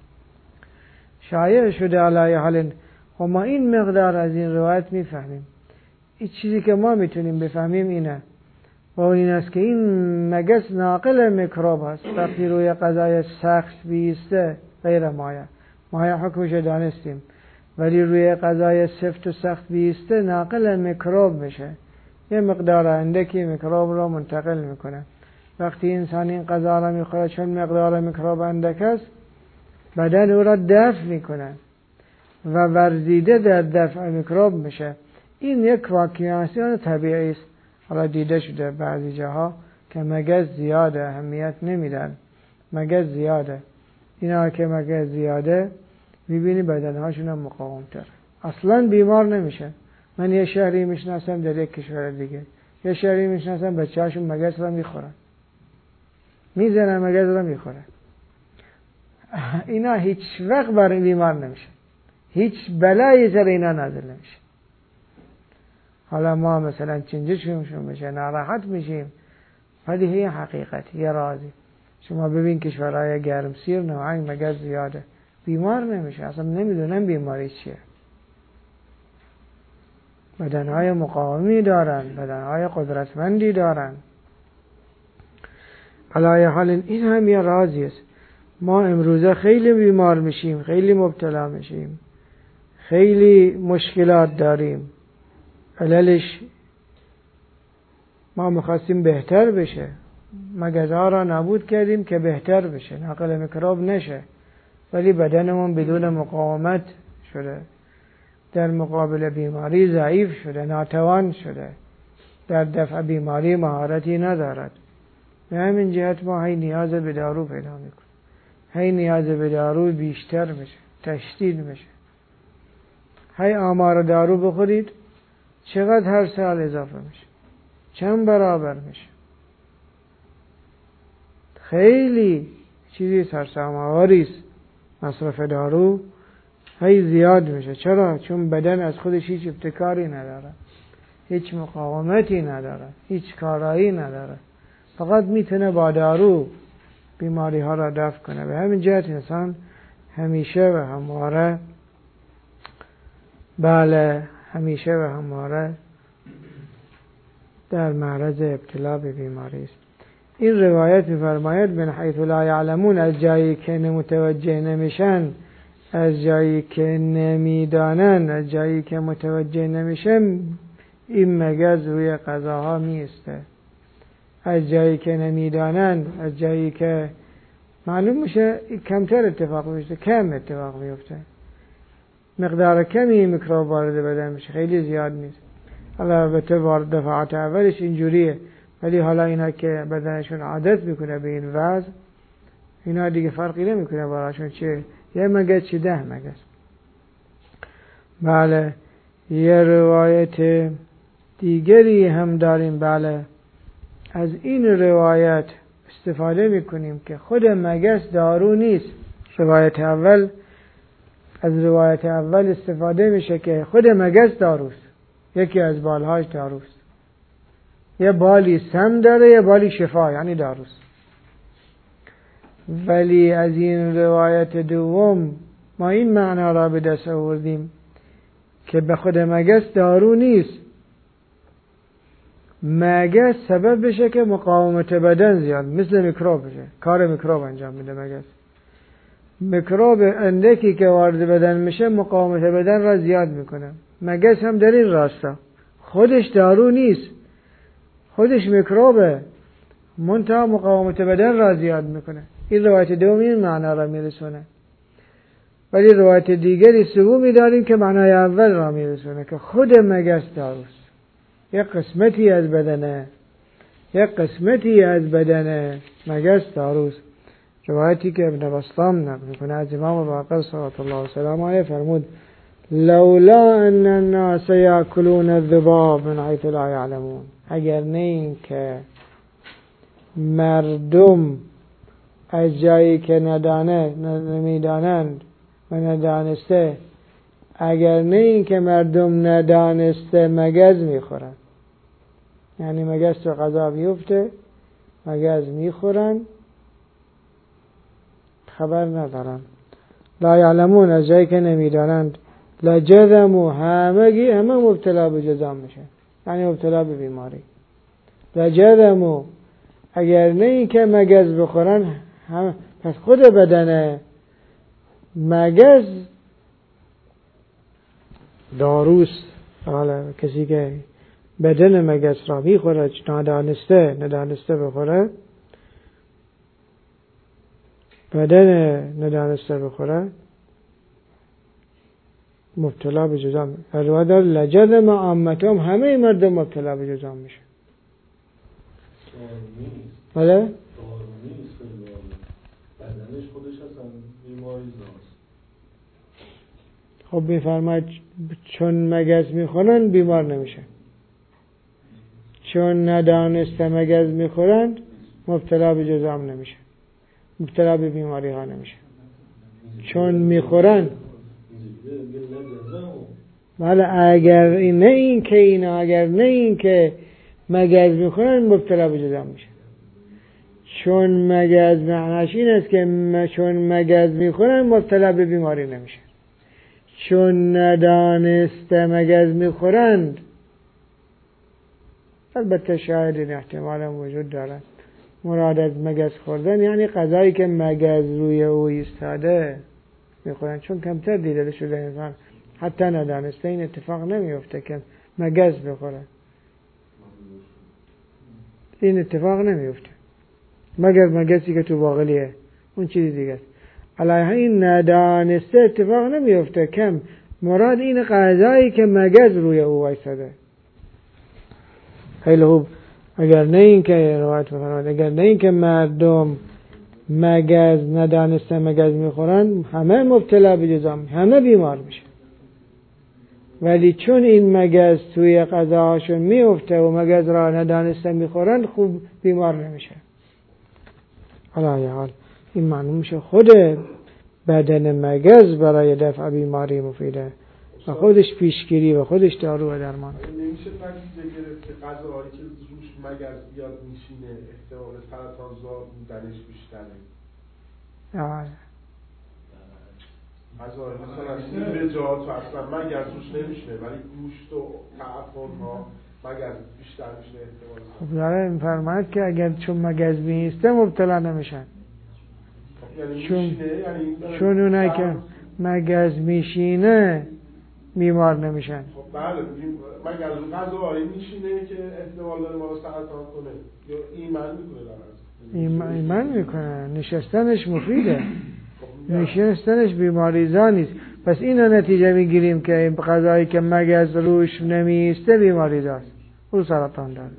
شایع شده. علی حال و ما این مقدار از این روایت میفهمیم. این چیزی که ما میتونیم بفهمیم اینه و این است که این مگس ناقل میکروب است. وقتی روی غذای سخت بیسته غیر مایه حکمش دانستیم، ولی روی غذای سفت و سخت بیسته ناقل میکروب میشه، یه مقدار اندکی میکروب رو منتقل میکنه. وقتی انسان این غذا را میخوره، چون مقدار میکروب اندک است، بدن او را دفع میکنه و ورزیده در دفع میکروب میشه. این یک واقعیت طبیعی است. حالا دیده شده بعضی جاها که مگس زیاده، اهمیت نمیدن، مگس زیاده. اینا که مگس زیاده میبینی بدنهاشون هم مقاوم‌تر، اصلا بیمار نمیشن. من یه شهری میشناسم در یک کشور دیگه، یه شهری میشناسم بچه‌هاشون مگس رو میخورن، میزنن مگس رو میخورن. اینا هیچ وقت برای بیمار نمیشن، هیچ بلایی سر اینا نازل نمیشه. حالا ما مثلا چنجشون میشه، ناراحت میشیم، ولی هی حقیقت، یه رازی. شما ببین کشورهای گرمسیر نوعی مگس زیاده، بیمار نمیشه، اصلا نمیدونن بیماری چیه. بدنهای مقاومی دارن، بدنهای قدرتمندی دارن. علی حال این هم یه رازی است. ما امروزه خیلی بیمار میشیم، خیلی مبتلا میشیم، خیلی مشکلات داریم. عللش ما میخواستیم بهتر بشه، مگزها را نابود کردیم که بهتر بشه، نقل میکروب نشه، ولی بدنمون بدون مقاومت شده، در مقابل بیماری ضعیف شده، ناتوان شده، در دفع بیماری مهارتی ندارد. به همین جهت ما هی نیاز به دارو پیدا میکنیم، هی نیاز به دارو بیشتر میشه، تشدید میشه. هی آمار دارو بخورید چقدر هر سال اضافه میشه، چند برابر میشه. خیلی چیزی سرسام‌آوری است مصرف دارو، هی زیاد میشه. چرا؟ چون بدن از خودش هیچ ابتکاری نداره، هیچ مقاومتی نداره، هیچ کارایی نداره، فقط میتونه با دارو بیماری ها را دفع کنه. به همین جهت انسان همیشه و همواره همیشه و همواره در معرض ابتلا به بیماری است. این روایت می‌فرماید من حیث لا یعلمون، از جایی که متوجه نمیشن، از جایی که نمیدانن، از جایی که متوجه نمیشن، این مگس روی غذاها میسته. از جایی که نمیدانن، از جایی که معلوم میشه کمتر اتفاق میفته، کم اتفاق میفته، مقدار کمی میکروب وارد بدن میشه، خیلی زیاد نیست. البته وارد دفعات اولش اینجوریه، ولی حالا اینا که بدنشون عادت میکنه به این وضع، اینا دیگه فرقی نمیکنه براشون چه یه مگس چه 10 مگس. بله یه روایت دیگری هم داریم. بله از این روایت استفاده میکنیم که خود مگس دارو نیست. از روایت اول استفاده میشه که خود مگس داروست، یکی از بالهاش داروست، یه بالی سم داره، یه بالی شفا، یعنی داروست. ولی از این روایت دوم ما این معنا را به دست آوردیم که به خود مگس دارو نیست، مگس سبب بشه که مقاومت بدن زیاد، مثل میکروب بشه، کار میکروب انجام میده مگس. میکروب اندکی که وارد بدن میشه مقاومت بدن را زیاد میکنه. مگس هم در این راستا خودش دارو نیست، خودش میکروبه، منتها مقاومت بدن را زیاد میکنه. این روایت دومی این معنا را میرسونه. ولی روایت دیگری سومی داریم که معنای اول را میرسونه که خود مگس داروست، یک قسمتی از بدن مگس داروست. روایتی که ابن بسطام نقل میکنه از امام باقر صلوات الله وسلامه علیه فرمود لولا ان الناس یاکلون الذباب من حیث لا یعلمون، اگر نه این که مردم از جایی که نمیدانند و ندانسته، اگر نه این که مردم ندانسته مگس میخورن، یعنی مگس تو غذا میفته مگس میخورن خبر ندارن، لا یعلمون از جایی که نمیدانند، لجذموا همه مبتلا به جذام میشه، یعنی مبتلا به بیماری. لجذموا اگر نه این که مگس بخورن پس خود بدن مگس داروست. حالا کسی که بدن مگس را میخوره ندانسته بخوره، مبتلا به جذام. روایت داره لجذم عامتهم، همه مردم مبتلا به جذام میشه. بله؟ بدنش خودش هستن خب میفرماید چون مگس میخورن بیمار نمیشن، چون ندانسته مگس میخورن مبتلا به جذام نمیشن، مبتلا به بیماری ها نمیشن. چون میخورن ولی اگر نه این که مگس میخورن مبتلا به جذام میشن. چون مگس معناش این است که چون مگس میخورن مبتلا به بیماری نمیشن. چون ندانسته مگس میخورند، البته شاید این احتمال هم وجود دارد، مراد از مگس خوردن یعنی غذایی که مگس روی او ایستاده میخورن، چون کمتر دیده شده انسان حتی ندانسته این اتفاق نمیفته که مگس بخوره، این اتفاق نمیفته مگر مگسی که تو باقلیه، اون چیزی دیگه است. علیه این ندانسته اتفاق نمیفته، کم مراد این غذایی که مگس روی او ایستاده. خیلی خوب. اگر نه این که روایت فرمود، اگر نه این که مردم مگس ندانسته مگس میخورن همه مبتلا به جذام، همه بیمار میشه. ولی چون این مگس توی غذاهاشون میفته و مگس را ندانسته میخورن خوب بیمار نمیشه. علی حال این معلوم میشه خود بدن مگس برای دفع بیماری مفیده و خودش پیشگیری و خودش دارو و درمان. نمیشه نتیجه گرفت که غذاهایی که روش مگس بیاد میشینه احتمال سرطان زا بودنش بیشتره. غذاهایی مثلا به جا تو اصلا مگس روش نمیشینه ولی گوشت و تعفن ها مگس بیشتر میشینه احتمال. خب داره میفرماید که اگر چون مگس بیسته مبتلا نمیشن. چون اونایی که مگس میشینه بیمار نمیشن. خب بله مگس غذاهایی میشینه که احتمال داره ما رو سرطان کنه یا ایمن میکنه در ایمن میکنه. نشستنش مفیده. نشستنش بیماریزا نیست. پس این نتیجه میگیریم که این غذایی که مگس روش نمیسته بیماریزاست، او سرطان داره.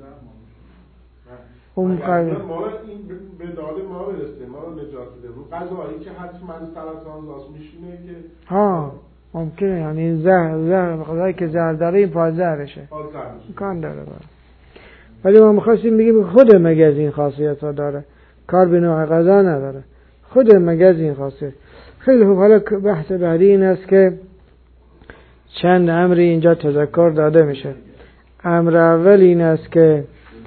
اون ما این به داد ما برسته، ما رو نجات بده. رو غذایی که حتما سرطان زاست میشینه که ممکنه، یعنی زهر غذایی که زهر داره این پازهرشه امکان داره ولی ما میخواستیم بگیم خود مگس این خاصیت ها داره، کار به نوع غذا نداره، خود مگس این خاصیت. خیلی خوب. حالا بحث بعدی این است که چند امری اینجا تذکر داده میشه. امر اول این است که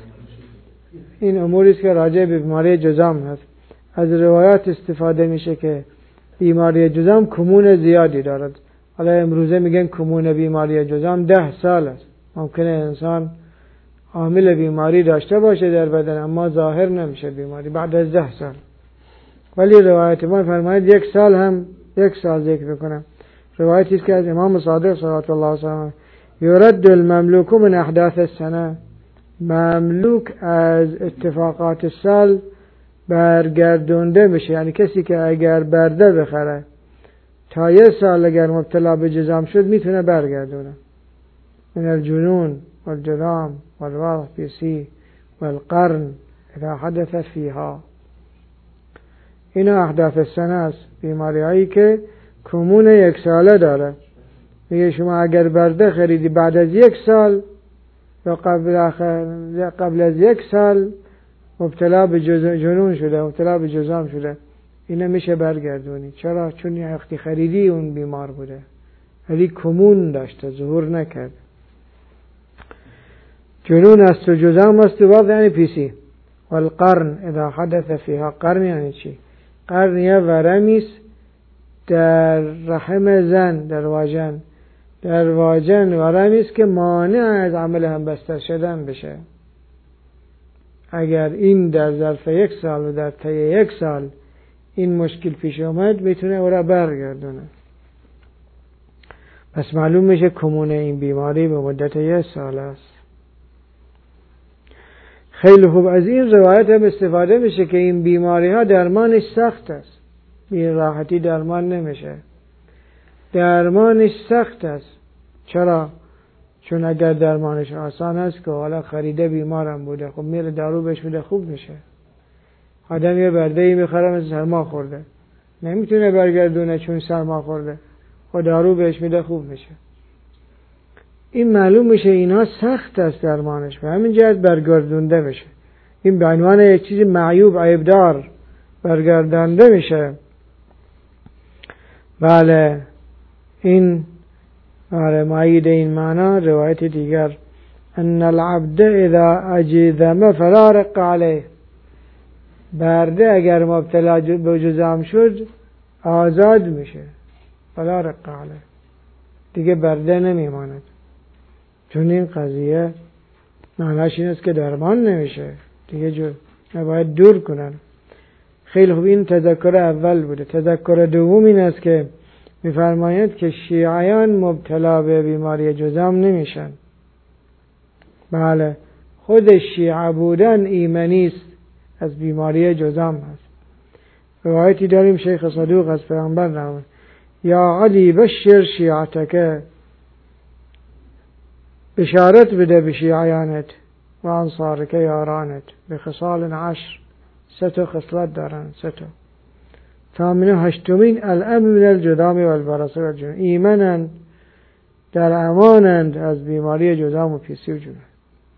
این اموری است که راجع به بیماری جذام هست. از روایات استفاده میشه که بیماری جذام کمون زیادی دارد. حالا امروزه میگن کمون بیماری جذام 10 سال است. ممکنه انسان عامل بیماری داشته باشه در بدن اما ظاهر نمیشه بیماری بعد از 10 سال. ولی روایت ما فرماید 1 سال هم 1 سال ذکر میکنم. روایتی است که از امام صادق صلوات الله علیه یرد المملوک من احداث السنه، مملوک از اتفاقات سال برگردونده میشه. یعنی کسی که اگر برده بخره تا 1 سال اگر مبتلا به جذام شد میتونه برگردونه. من الجنون والجذام والوضع پیسی والقرن اذا حدث فیها. اینا احداث السنه است، بیماری هایی که کمون 1 ساله داره. میگه شما اگر برده خریدی بعد از 1 سال یا قبل از 1 سال مبتلا به جنون شده، مبتلا به جذام شده، اینا میشه برگردونی. چرا؟ چون یه وقتی خریدی اون بیمار بوده ولی کمون داشته، ظهور نکرد. جنون است و جذام است و وضع یعنی پیسی. والقرن اذا حدث فيها. قرن یعنی چی؟ قرن یه ورمیست در رحم زن، در واجن ورمیست که مانع از عمل همبستر شدن بشه. اگر این در ظرف 1 سال و در طی 1 سال این مشکل پیش اومد میتونه او را برگردونه. پس معلوم میشه کمون این بیماری به مدت 1 سال است. خیلی خوب. از این روایت هم استفاده میشه که این بیماری ها درمانش سخت است، بی راحتی درمان نمیشه. درمانش سخت است. چرا؟ چون اگر درمانش آسان است که حالا خریده بیمارم بوده، خب میره دارو بهش میده خوب میشه. آدم یه برده‌ای میخره مثل سرما خورده، نمیتونه برگردونه چون سرما خورده، خود دارو بهش میده خوب میشه. این معلوم میشه اینها سخت است درمانش، به همین جهت برگردونده میشه. این به عنوان یک چیز معیوب، عیبدار برگردانده میشه. بله این معید این معنا روایت دیگر ان العبد اذا اجذم فلا رق علیه، برده اگر مبتلا به جذام شد آزاد میشه، فلا رق علیه، دیگه برده نمیماند. چون این قضیه معناش این است که درمان نمیشه دیگه، باید دور کنن. خیلی خوب، این تذکر اول بوده. تذکر دوم این است که می‌فرماید که شیعیان مبتلا به بیماری جذام نمیشن. بله خود شیعه بودن ایمنی است از بیماری جذام هست. روایتی داریم شیخ صدوق از پیامبر نامه یا علی بشر شیعتک، بشارت بده به شیعیانت و انصارک یارانت به خصال 10، 3 خصلت دارن، 3 ثامنه 8 الامن من الجذام و البرص و الجنون، ایمنند در امانند از بیماری جذام و پیسی و جنون.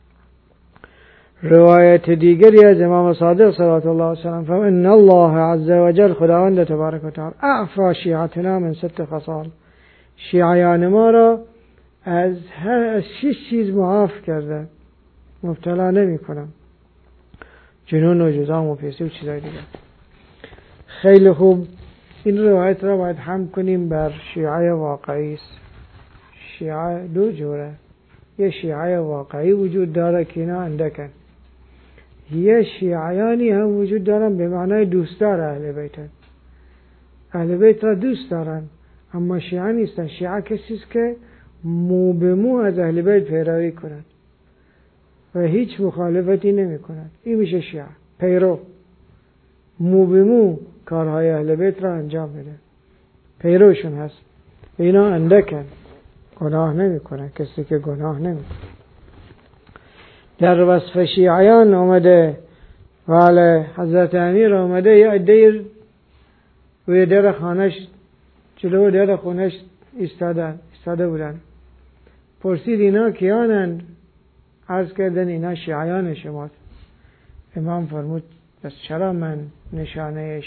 روایت دیگری از امام صادق صلوات الله علیه و سلم ان الله عز وجل، خداوند تبارک و تعالی، اعفا شیعتنا من 6 خصال، شیعیان ما را از 6 چیز معاف کرده، مبتلا نمی کنم، جنون و جذام و پیسی و چیزای دیگر. خیلی خوب، این روایت را باید هم کنیم بر شیعه واقعی است. شیعه 2 جوره، یه شیعه واقعی وجود داره که اینا اندکن، یه شیعیانی هم وجود دارن به معنای دوستدار اهل بیتن، اهل بیت را دوست دارن اما شیعه نیستن. شیعه کسی است که مو به مو از اهل بیت پیروی کنند و هیچ مخالفتی نمی کنند، این میشه شیعه پیرو، مو به مو کارهای اهل بیت را انجام میده، پیروشون هست. اینا اندکن، گناه نمی کنن، کسی که گناه نمی کنن. در وصف شیعیان آمده، ولی حضرت امیر آمده یه عده روی در خانش، جلو در خونش ایستاده بودن. پرسید اینا کیانند؟ عرض کردن اینا شیعیان شماست. امام فرمود بس چرا من نشانه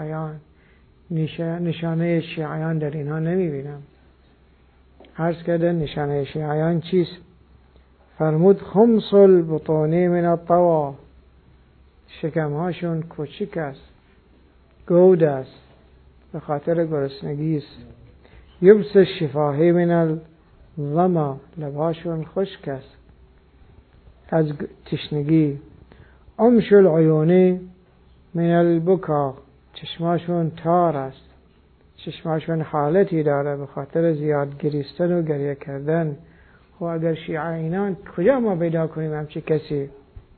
شیعیان در اینها نمی بینم؟ عرض کردن نشانه شیعیان چیست؟ فرمود خمس البطون من الطوا، شکمهاشون کوچیک است، گود است، به خاطر گرسنگی است. یبس الشفاه من الظما، لبهاشون خشک است از تشنگی. عمش العیون من البکا، چشماشون تار است، چشماشون حالتی داره به خاطر زیاد گریستن و گریه کردن. خب اگر شیعیان کجا ما پیدا کنیم همچی کسی؟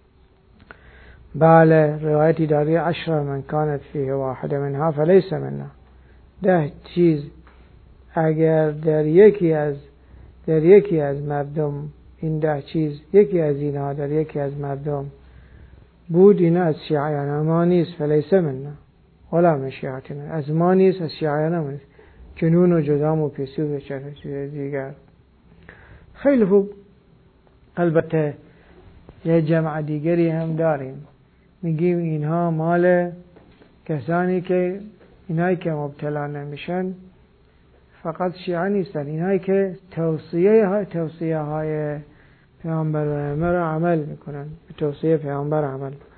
بله روایتی داری 10 من کانت فیه واحد منها فلیس منا، 10 چیز اگر در یکی از مردم، این 10 چیز یکی از اینها در یکی از مردم بود، اینا از شیعیان ما نیست، فلیس منا ولا من شیعتنا، از ما نیست، از شیعیان ما نیست. جنون و جذام و پیسی و چیز دیگر. خیلی خوب، البته یه جمع دیگری هم داریم، میگیم اینها مال کسانی که اینایی که مبتلا نمیشن فقط شیعه نیستن، اینایی که توصیه های پیامبر و ائمه را عمل میکنن، به توصیه پیامبر عمل میکنن.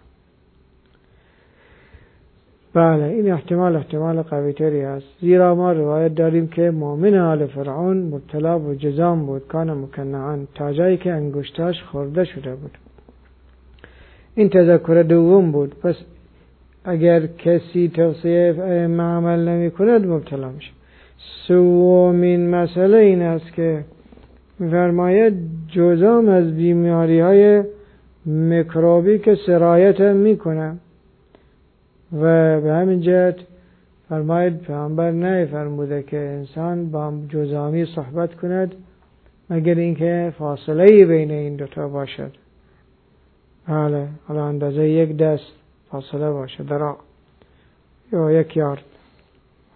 بله این احتمال قوی تری است، زیرا ما روایت داریم که مؤمن آل فرعون مبتلا به جذام بود، کان مکنعا، تا جایی که انگشتاش خورده شده بود. این تذکر دوم بود. پس اگر کسی توصیه عمل نمی کند مبتلا میشه. سومین مسئله این است که می‌فرماید جذام از بیماری های میکروبی که سرایت میکنه و به همین جهت فرماید پیامبر نفرموده که انسان با جذامی صحبت کند مگر اینکه فاصله بین این دوتا باشد. بله، حالا اندازه 1 دست فاصله باشه، درا یا 1 یارد.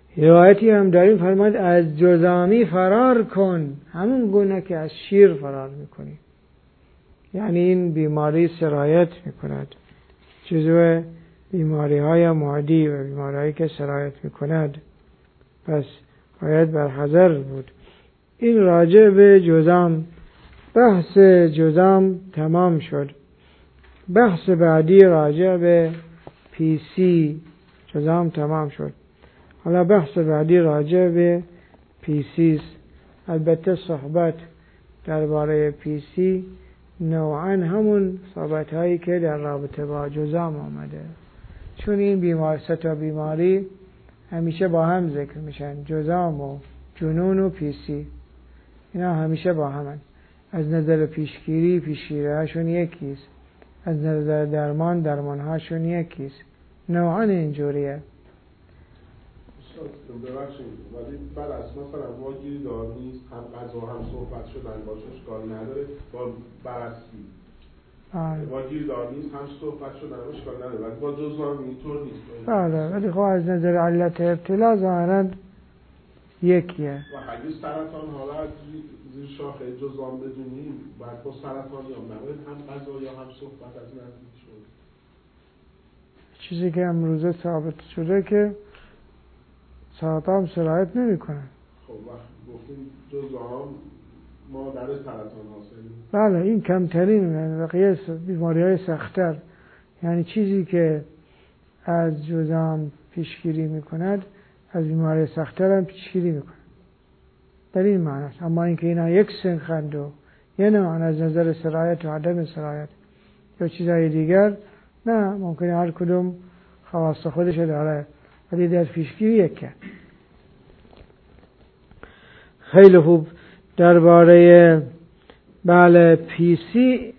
روایتی هم داریم فرمود از جذامی فرار کن، همون گونه که از شیر فرار میکنی. یعنی این بیماری سرایت میکند، جزو بیماری های معدی و بیماری هایی که سرایت میکند، پس باید بر حذر بود. این راجع به جذام، بحث جذام تمام شد. بحث بعدی راجع به PC جذام تمام شد. حالا بحث بعدی راجع به PC. البته صحبت درباره PC نوعاً همون صحبت هایی که در رابطه با جذام آمده، چون این بیمار ستا بیماری همیشه با هم ذکر میشن، جذام و جنون و PC، اینا همیشه با همن. از نظر پیشگیری هاشون یکیست، از نظر درمان هاشون یکیست، نوعاً اینجوریه. ببخشید ولی بعد از مثلا واگیری دار نیست، هم غذا هم صحبت شدن باشه اشکال نداره، با بررسی واگیری دار نیست هم صحبت شدن اشکال نداره، ولی با جذام اینطور نیست. بله، ولی خب از نظر علت ابتلا ظاهراً یکیه. و اگه سرطان حالا از زیر شاخه جذام بدونیم، بعد با سرطان یا نباید هم غذا یا هم صحبت از نزدیک شد. چیزی که امروزه ثابت شده که سرطان سرایت نمی کنه. خب وقتی گفتیم جذام مادر سرطان حاصلی، بله این کمترین، یعنی بقیه بیماری های سخت‌تر، یعنی چیزی که از جذام پیشگیری می کند از بیماری سخت‌تر هم پیشگیری می کند. در این معنی است. اما اینکه اینا یک سنخند و یه نوع از نظر سرایت و عدم سرایت یا چیزهای دیگر، نه، ممکنه هر کدوم خواص خودش داره، ولی در پیشگیری یکه. خیلی خوب. درباره بله PC،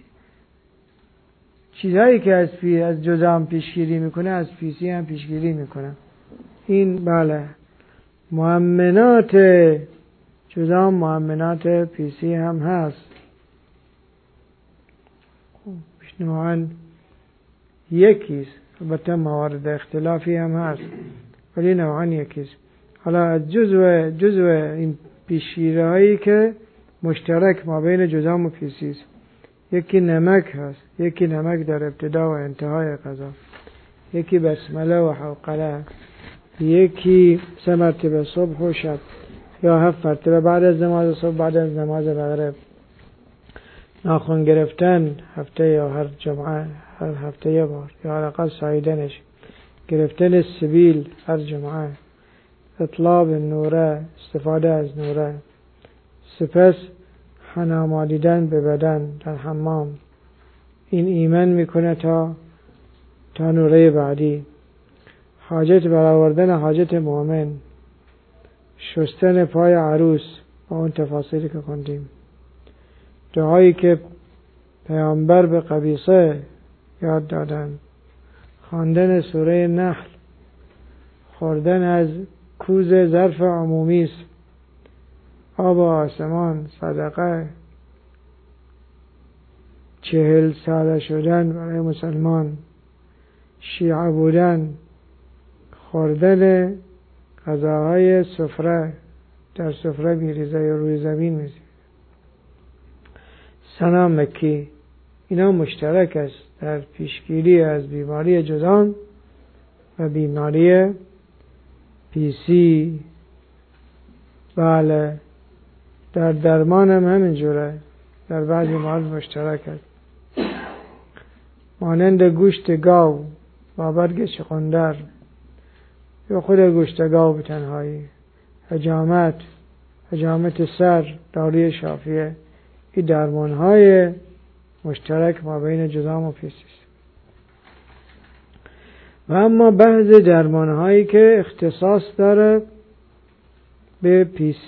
چیزهایی که از جذام پیشگیری میکنه از PC هم پیشگیری میکنه. این بله مؤمنات جذام مؤمنات PC هم هست، نوعاً یکیست، البته موارد اختلافی هم هست ولی نوعاً یکیست. حالا از جزء این پیشگیری هایی که مشترک ما بین جذام و PC است، یکی نمک هست، یکی نمک در ابتدا و انتهای غذا، یکی بسمله و حوقله، یکی 3 مرتبه صبح و شب یا 7 مرتبه بعد از نماز صبح، بعد از نماز مغرب، ناخن گرفتن هفته یا هر جمعه، هر هفته یه بار یا حداقل ساییدنش، گرفتن سبیل هر جمعه، اطلاب نوره، استفاده از نوره، سپس حنا مالیدن به بدن در حمام. این ایمن میکنه تا نوره بعدی. حاجت برآوردن حاجت مؤمن، شستن پای عروس با اون تفاصیلی که خوندیم، دعایی که پیامبر به قبیصه یاد دادن، خواندن سوره نحل، خوردن از کوز ظرف عمومی است، آب آسمان، صدقه، 40 ساله شدن برای مسلمان، شیعه بودن، خوردن غذاهای سفره، در سفره میریزه یا روی زمین میریزه، ثنا مکی، اینا مشترک است در پیشگیری از بیماری جذام و بیماری PC. بله، در درمان هم همینجوره، در بعضی موارد مشترک است، مانند گوشت گاو با برگ چغندر یا خود گوشت گاو به تنهایی، حجامت سر، داروی شافیه، این درمان‌های مشترک ما بین جذام و PC است. و اما بعض درمان‌هایی که اختصاص داره به PC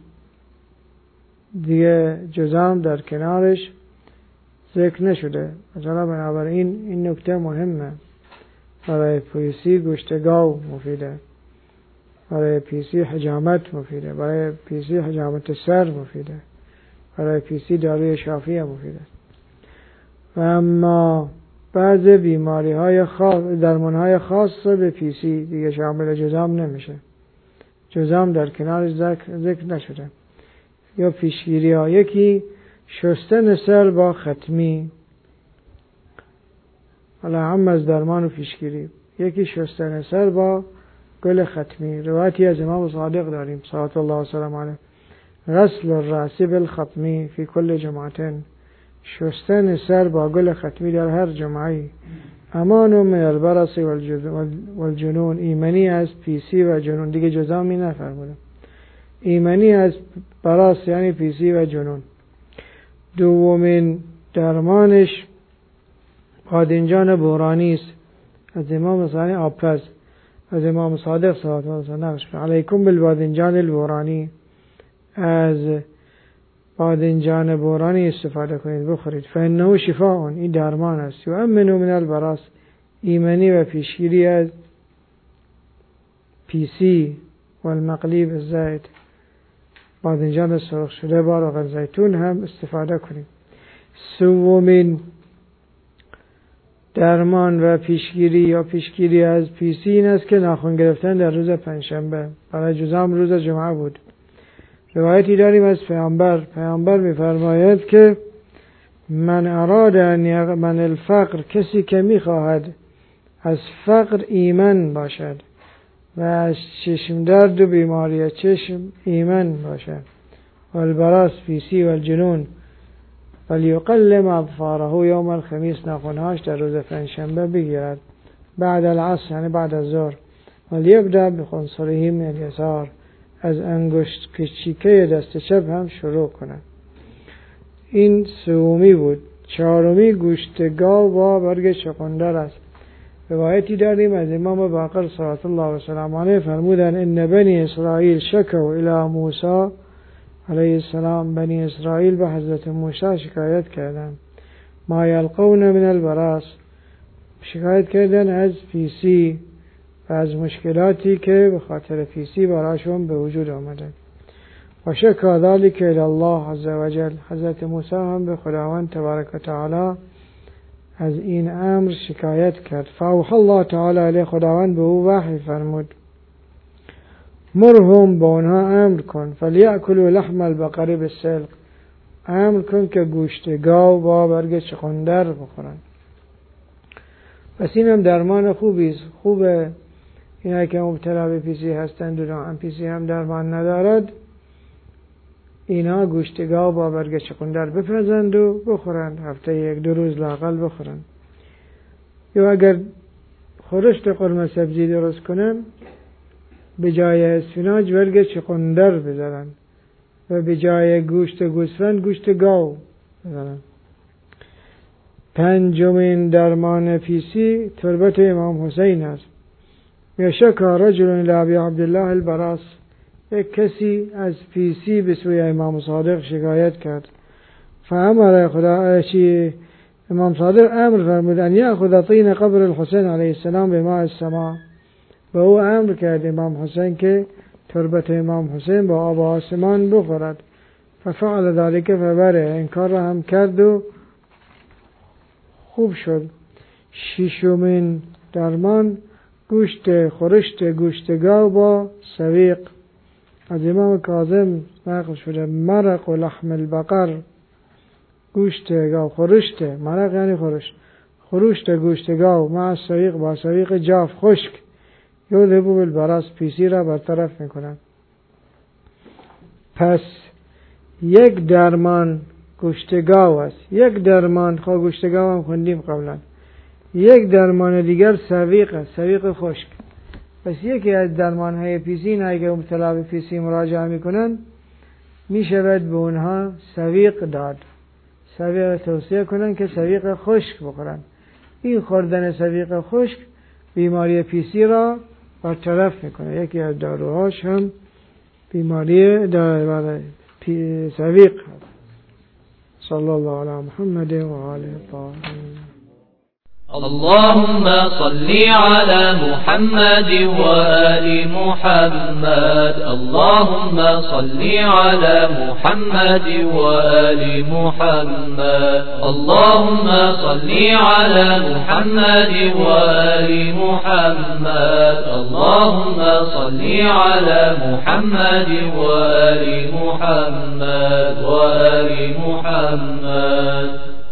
دیگه جذام در کنارش ذکر نشده. مثلا بنابراین این نکته مهمه. برای PC گوشت گاو مفیده، برای PC حجامت مفیده، برای PC حجامت سر مفیده، برای PC داروی شافیه مفیده. و اما بعض بیماری های خاص، درمان های خاص به PC دیگه شامل جذام نمیشه. جزام در کنارش ذکر نشده. یا پیشگیری ها، یکی شستن سر با ختمی، حالا هم از درمان و پیشگیری. یکی شستن سر با گل ختمی. روایتی از امام صادق داریم صلوات الله و سلام علیه: غسل الرأس بالختمی فی کل جمعه، شستن سر با گل ختمی در هر جمعی، امان من البرص والجنون، ایمنی از پیسی و جنون. دیگه جزامی نفرموده. ایمنی از براس یعنی پیسی و جنون. دومین درمانش بادنجان بورانی است. از امام ثانی آبپز، از امام صادق صلوات الله و سلام علیکم بالبادنجان البورانی، از بادنجان بورانی استفاده کنید، بخورید. فانه شفاء، این درمان است. و امنوا من البراس، ایمنی و پیشگیری از پیسی و المقلیب الزائد. بادنجان سرخ شده با روغن زیتون هم استفاده کنید. سومین درمان و پیشگیری یا پیشگیری از پیسی این است که ناخن گرفتن در روز پنجشنبه. برای جزام روز جمعه بود. روایتی داریم از پیامبر می‌فرماید که من اراد ان یغمن الفقر، کسی که می‌خواهد از فقر ایمن باشد و از چشم درد و بیماری چشم ایمن باشد، و البراس پیسی و الجنون، ولیقلم اظفاره یوم الخمیس، ناخنهاش در روز پنجشنبه بگیرد بعد العصر یعنی بعد از ظهر، ولیبدأ بخنصره من الیسار، از انگشت کوچیکه دست چپ هم شروع کنند. این سومی بود. چهارمی گوشت گاو با برگ چغندر است. روایتی داریم از امام باقر صلوات الله و سلام علیه فرمودن: ان بنی اسرائیل شکوا الی موسی علیه السلام، بنی اسرائیل به حضرت موسی شکایت کردند. ما یلقون من البراس، شکایت کردن از پیسی و از مشکلاتی که به خاطر پیسی براشون به وجود آمده. و شکا ذلک الی الله عز وجل، حضرت موسی هم به خداوند تبارک و تعالی از این امر شکایت کرد. فاوحی الله تعالی علیه، خداوند به او وحی فرمود: مرهم، با اونها امر کن، فلیأکلوا لحم البقر بالسلق، امر کن که گوشت گاو با برگ چغندر بخورن. پس این هم درمان خوبی است. خوبه اینا که مبتلا به پیسی هستند و هم پیسی هم درمان ندارد، اینا گوشت گاو با برگ چغندر بپزند و بخورند، هفته 1-2 روز لااقل بخورند. یا اگر خورشت قرمه سبزی درست کنن، به جای اسفناج برگ چغندر بذارن و به جای گوشت گوسفند گوشت گاو بذارن. پنجمین درمان پیسی تربت امام حسین است. یشکا رجل الی ابی عبدالله البراس، یک کسی از پیسی به سوی امام صادق شکایت کرد. فامر امام صادق امر فرمود ان یأخذ طین قبر الحسین علیه السلام بماء السماء، به او امر کرد امام حسین که تربت امام حسین با آب آسمان بخورد. ففعل ذلك فبره، این کار را هم کرد و خوب شد. ششمین درمان خورشت گوشت گاو با سویق. از امام کاظم نقل شده: مرق و لحم البقر، گوشت گاو، خورشت، مرق یعنی خورشت گوشت گاو مع سویق، با سویق جاف خشک، یذهب بالبراس، پیسی را برطرف میکنند. پس یک درمان گوشت گاو است، یک درمان گوشت گاو هم خوندیم قبلا، یک درمان دیگر سویق است، سویق خشک. پس یکی از درمانهای پیسی این اگه مبتلا به پیسی مراجعه میکنن، میشود به اونها سویق داد، سویق توصیه کنن که سویق خشک بخورن. این خوردن سویق خشک بیماری پیسی را برطرف میکنه. یکی از داروهاش هم بیماری سویق. صلی الله علی محمد و آله الطاهرین. اللهم صل على محمد وآل محمد. اللهم صل على محمد وآل محمد. اللهم صل على محمد وآل محمد. اللهم صل على محمد وآل محمد وآل محمد.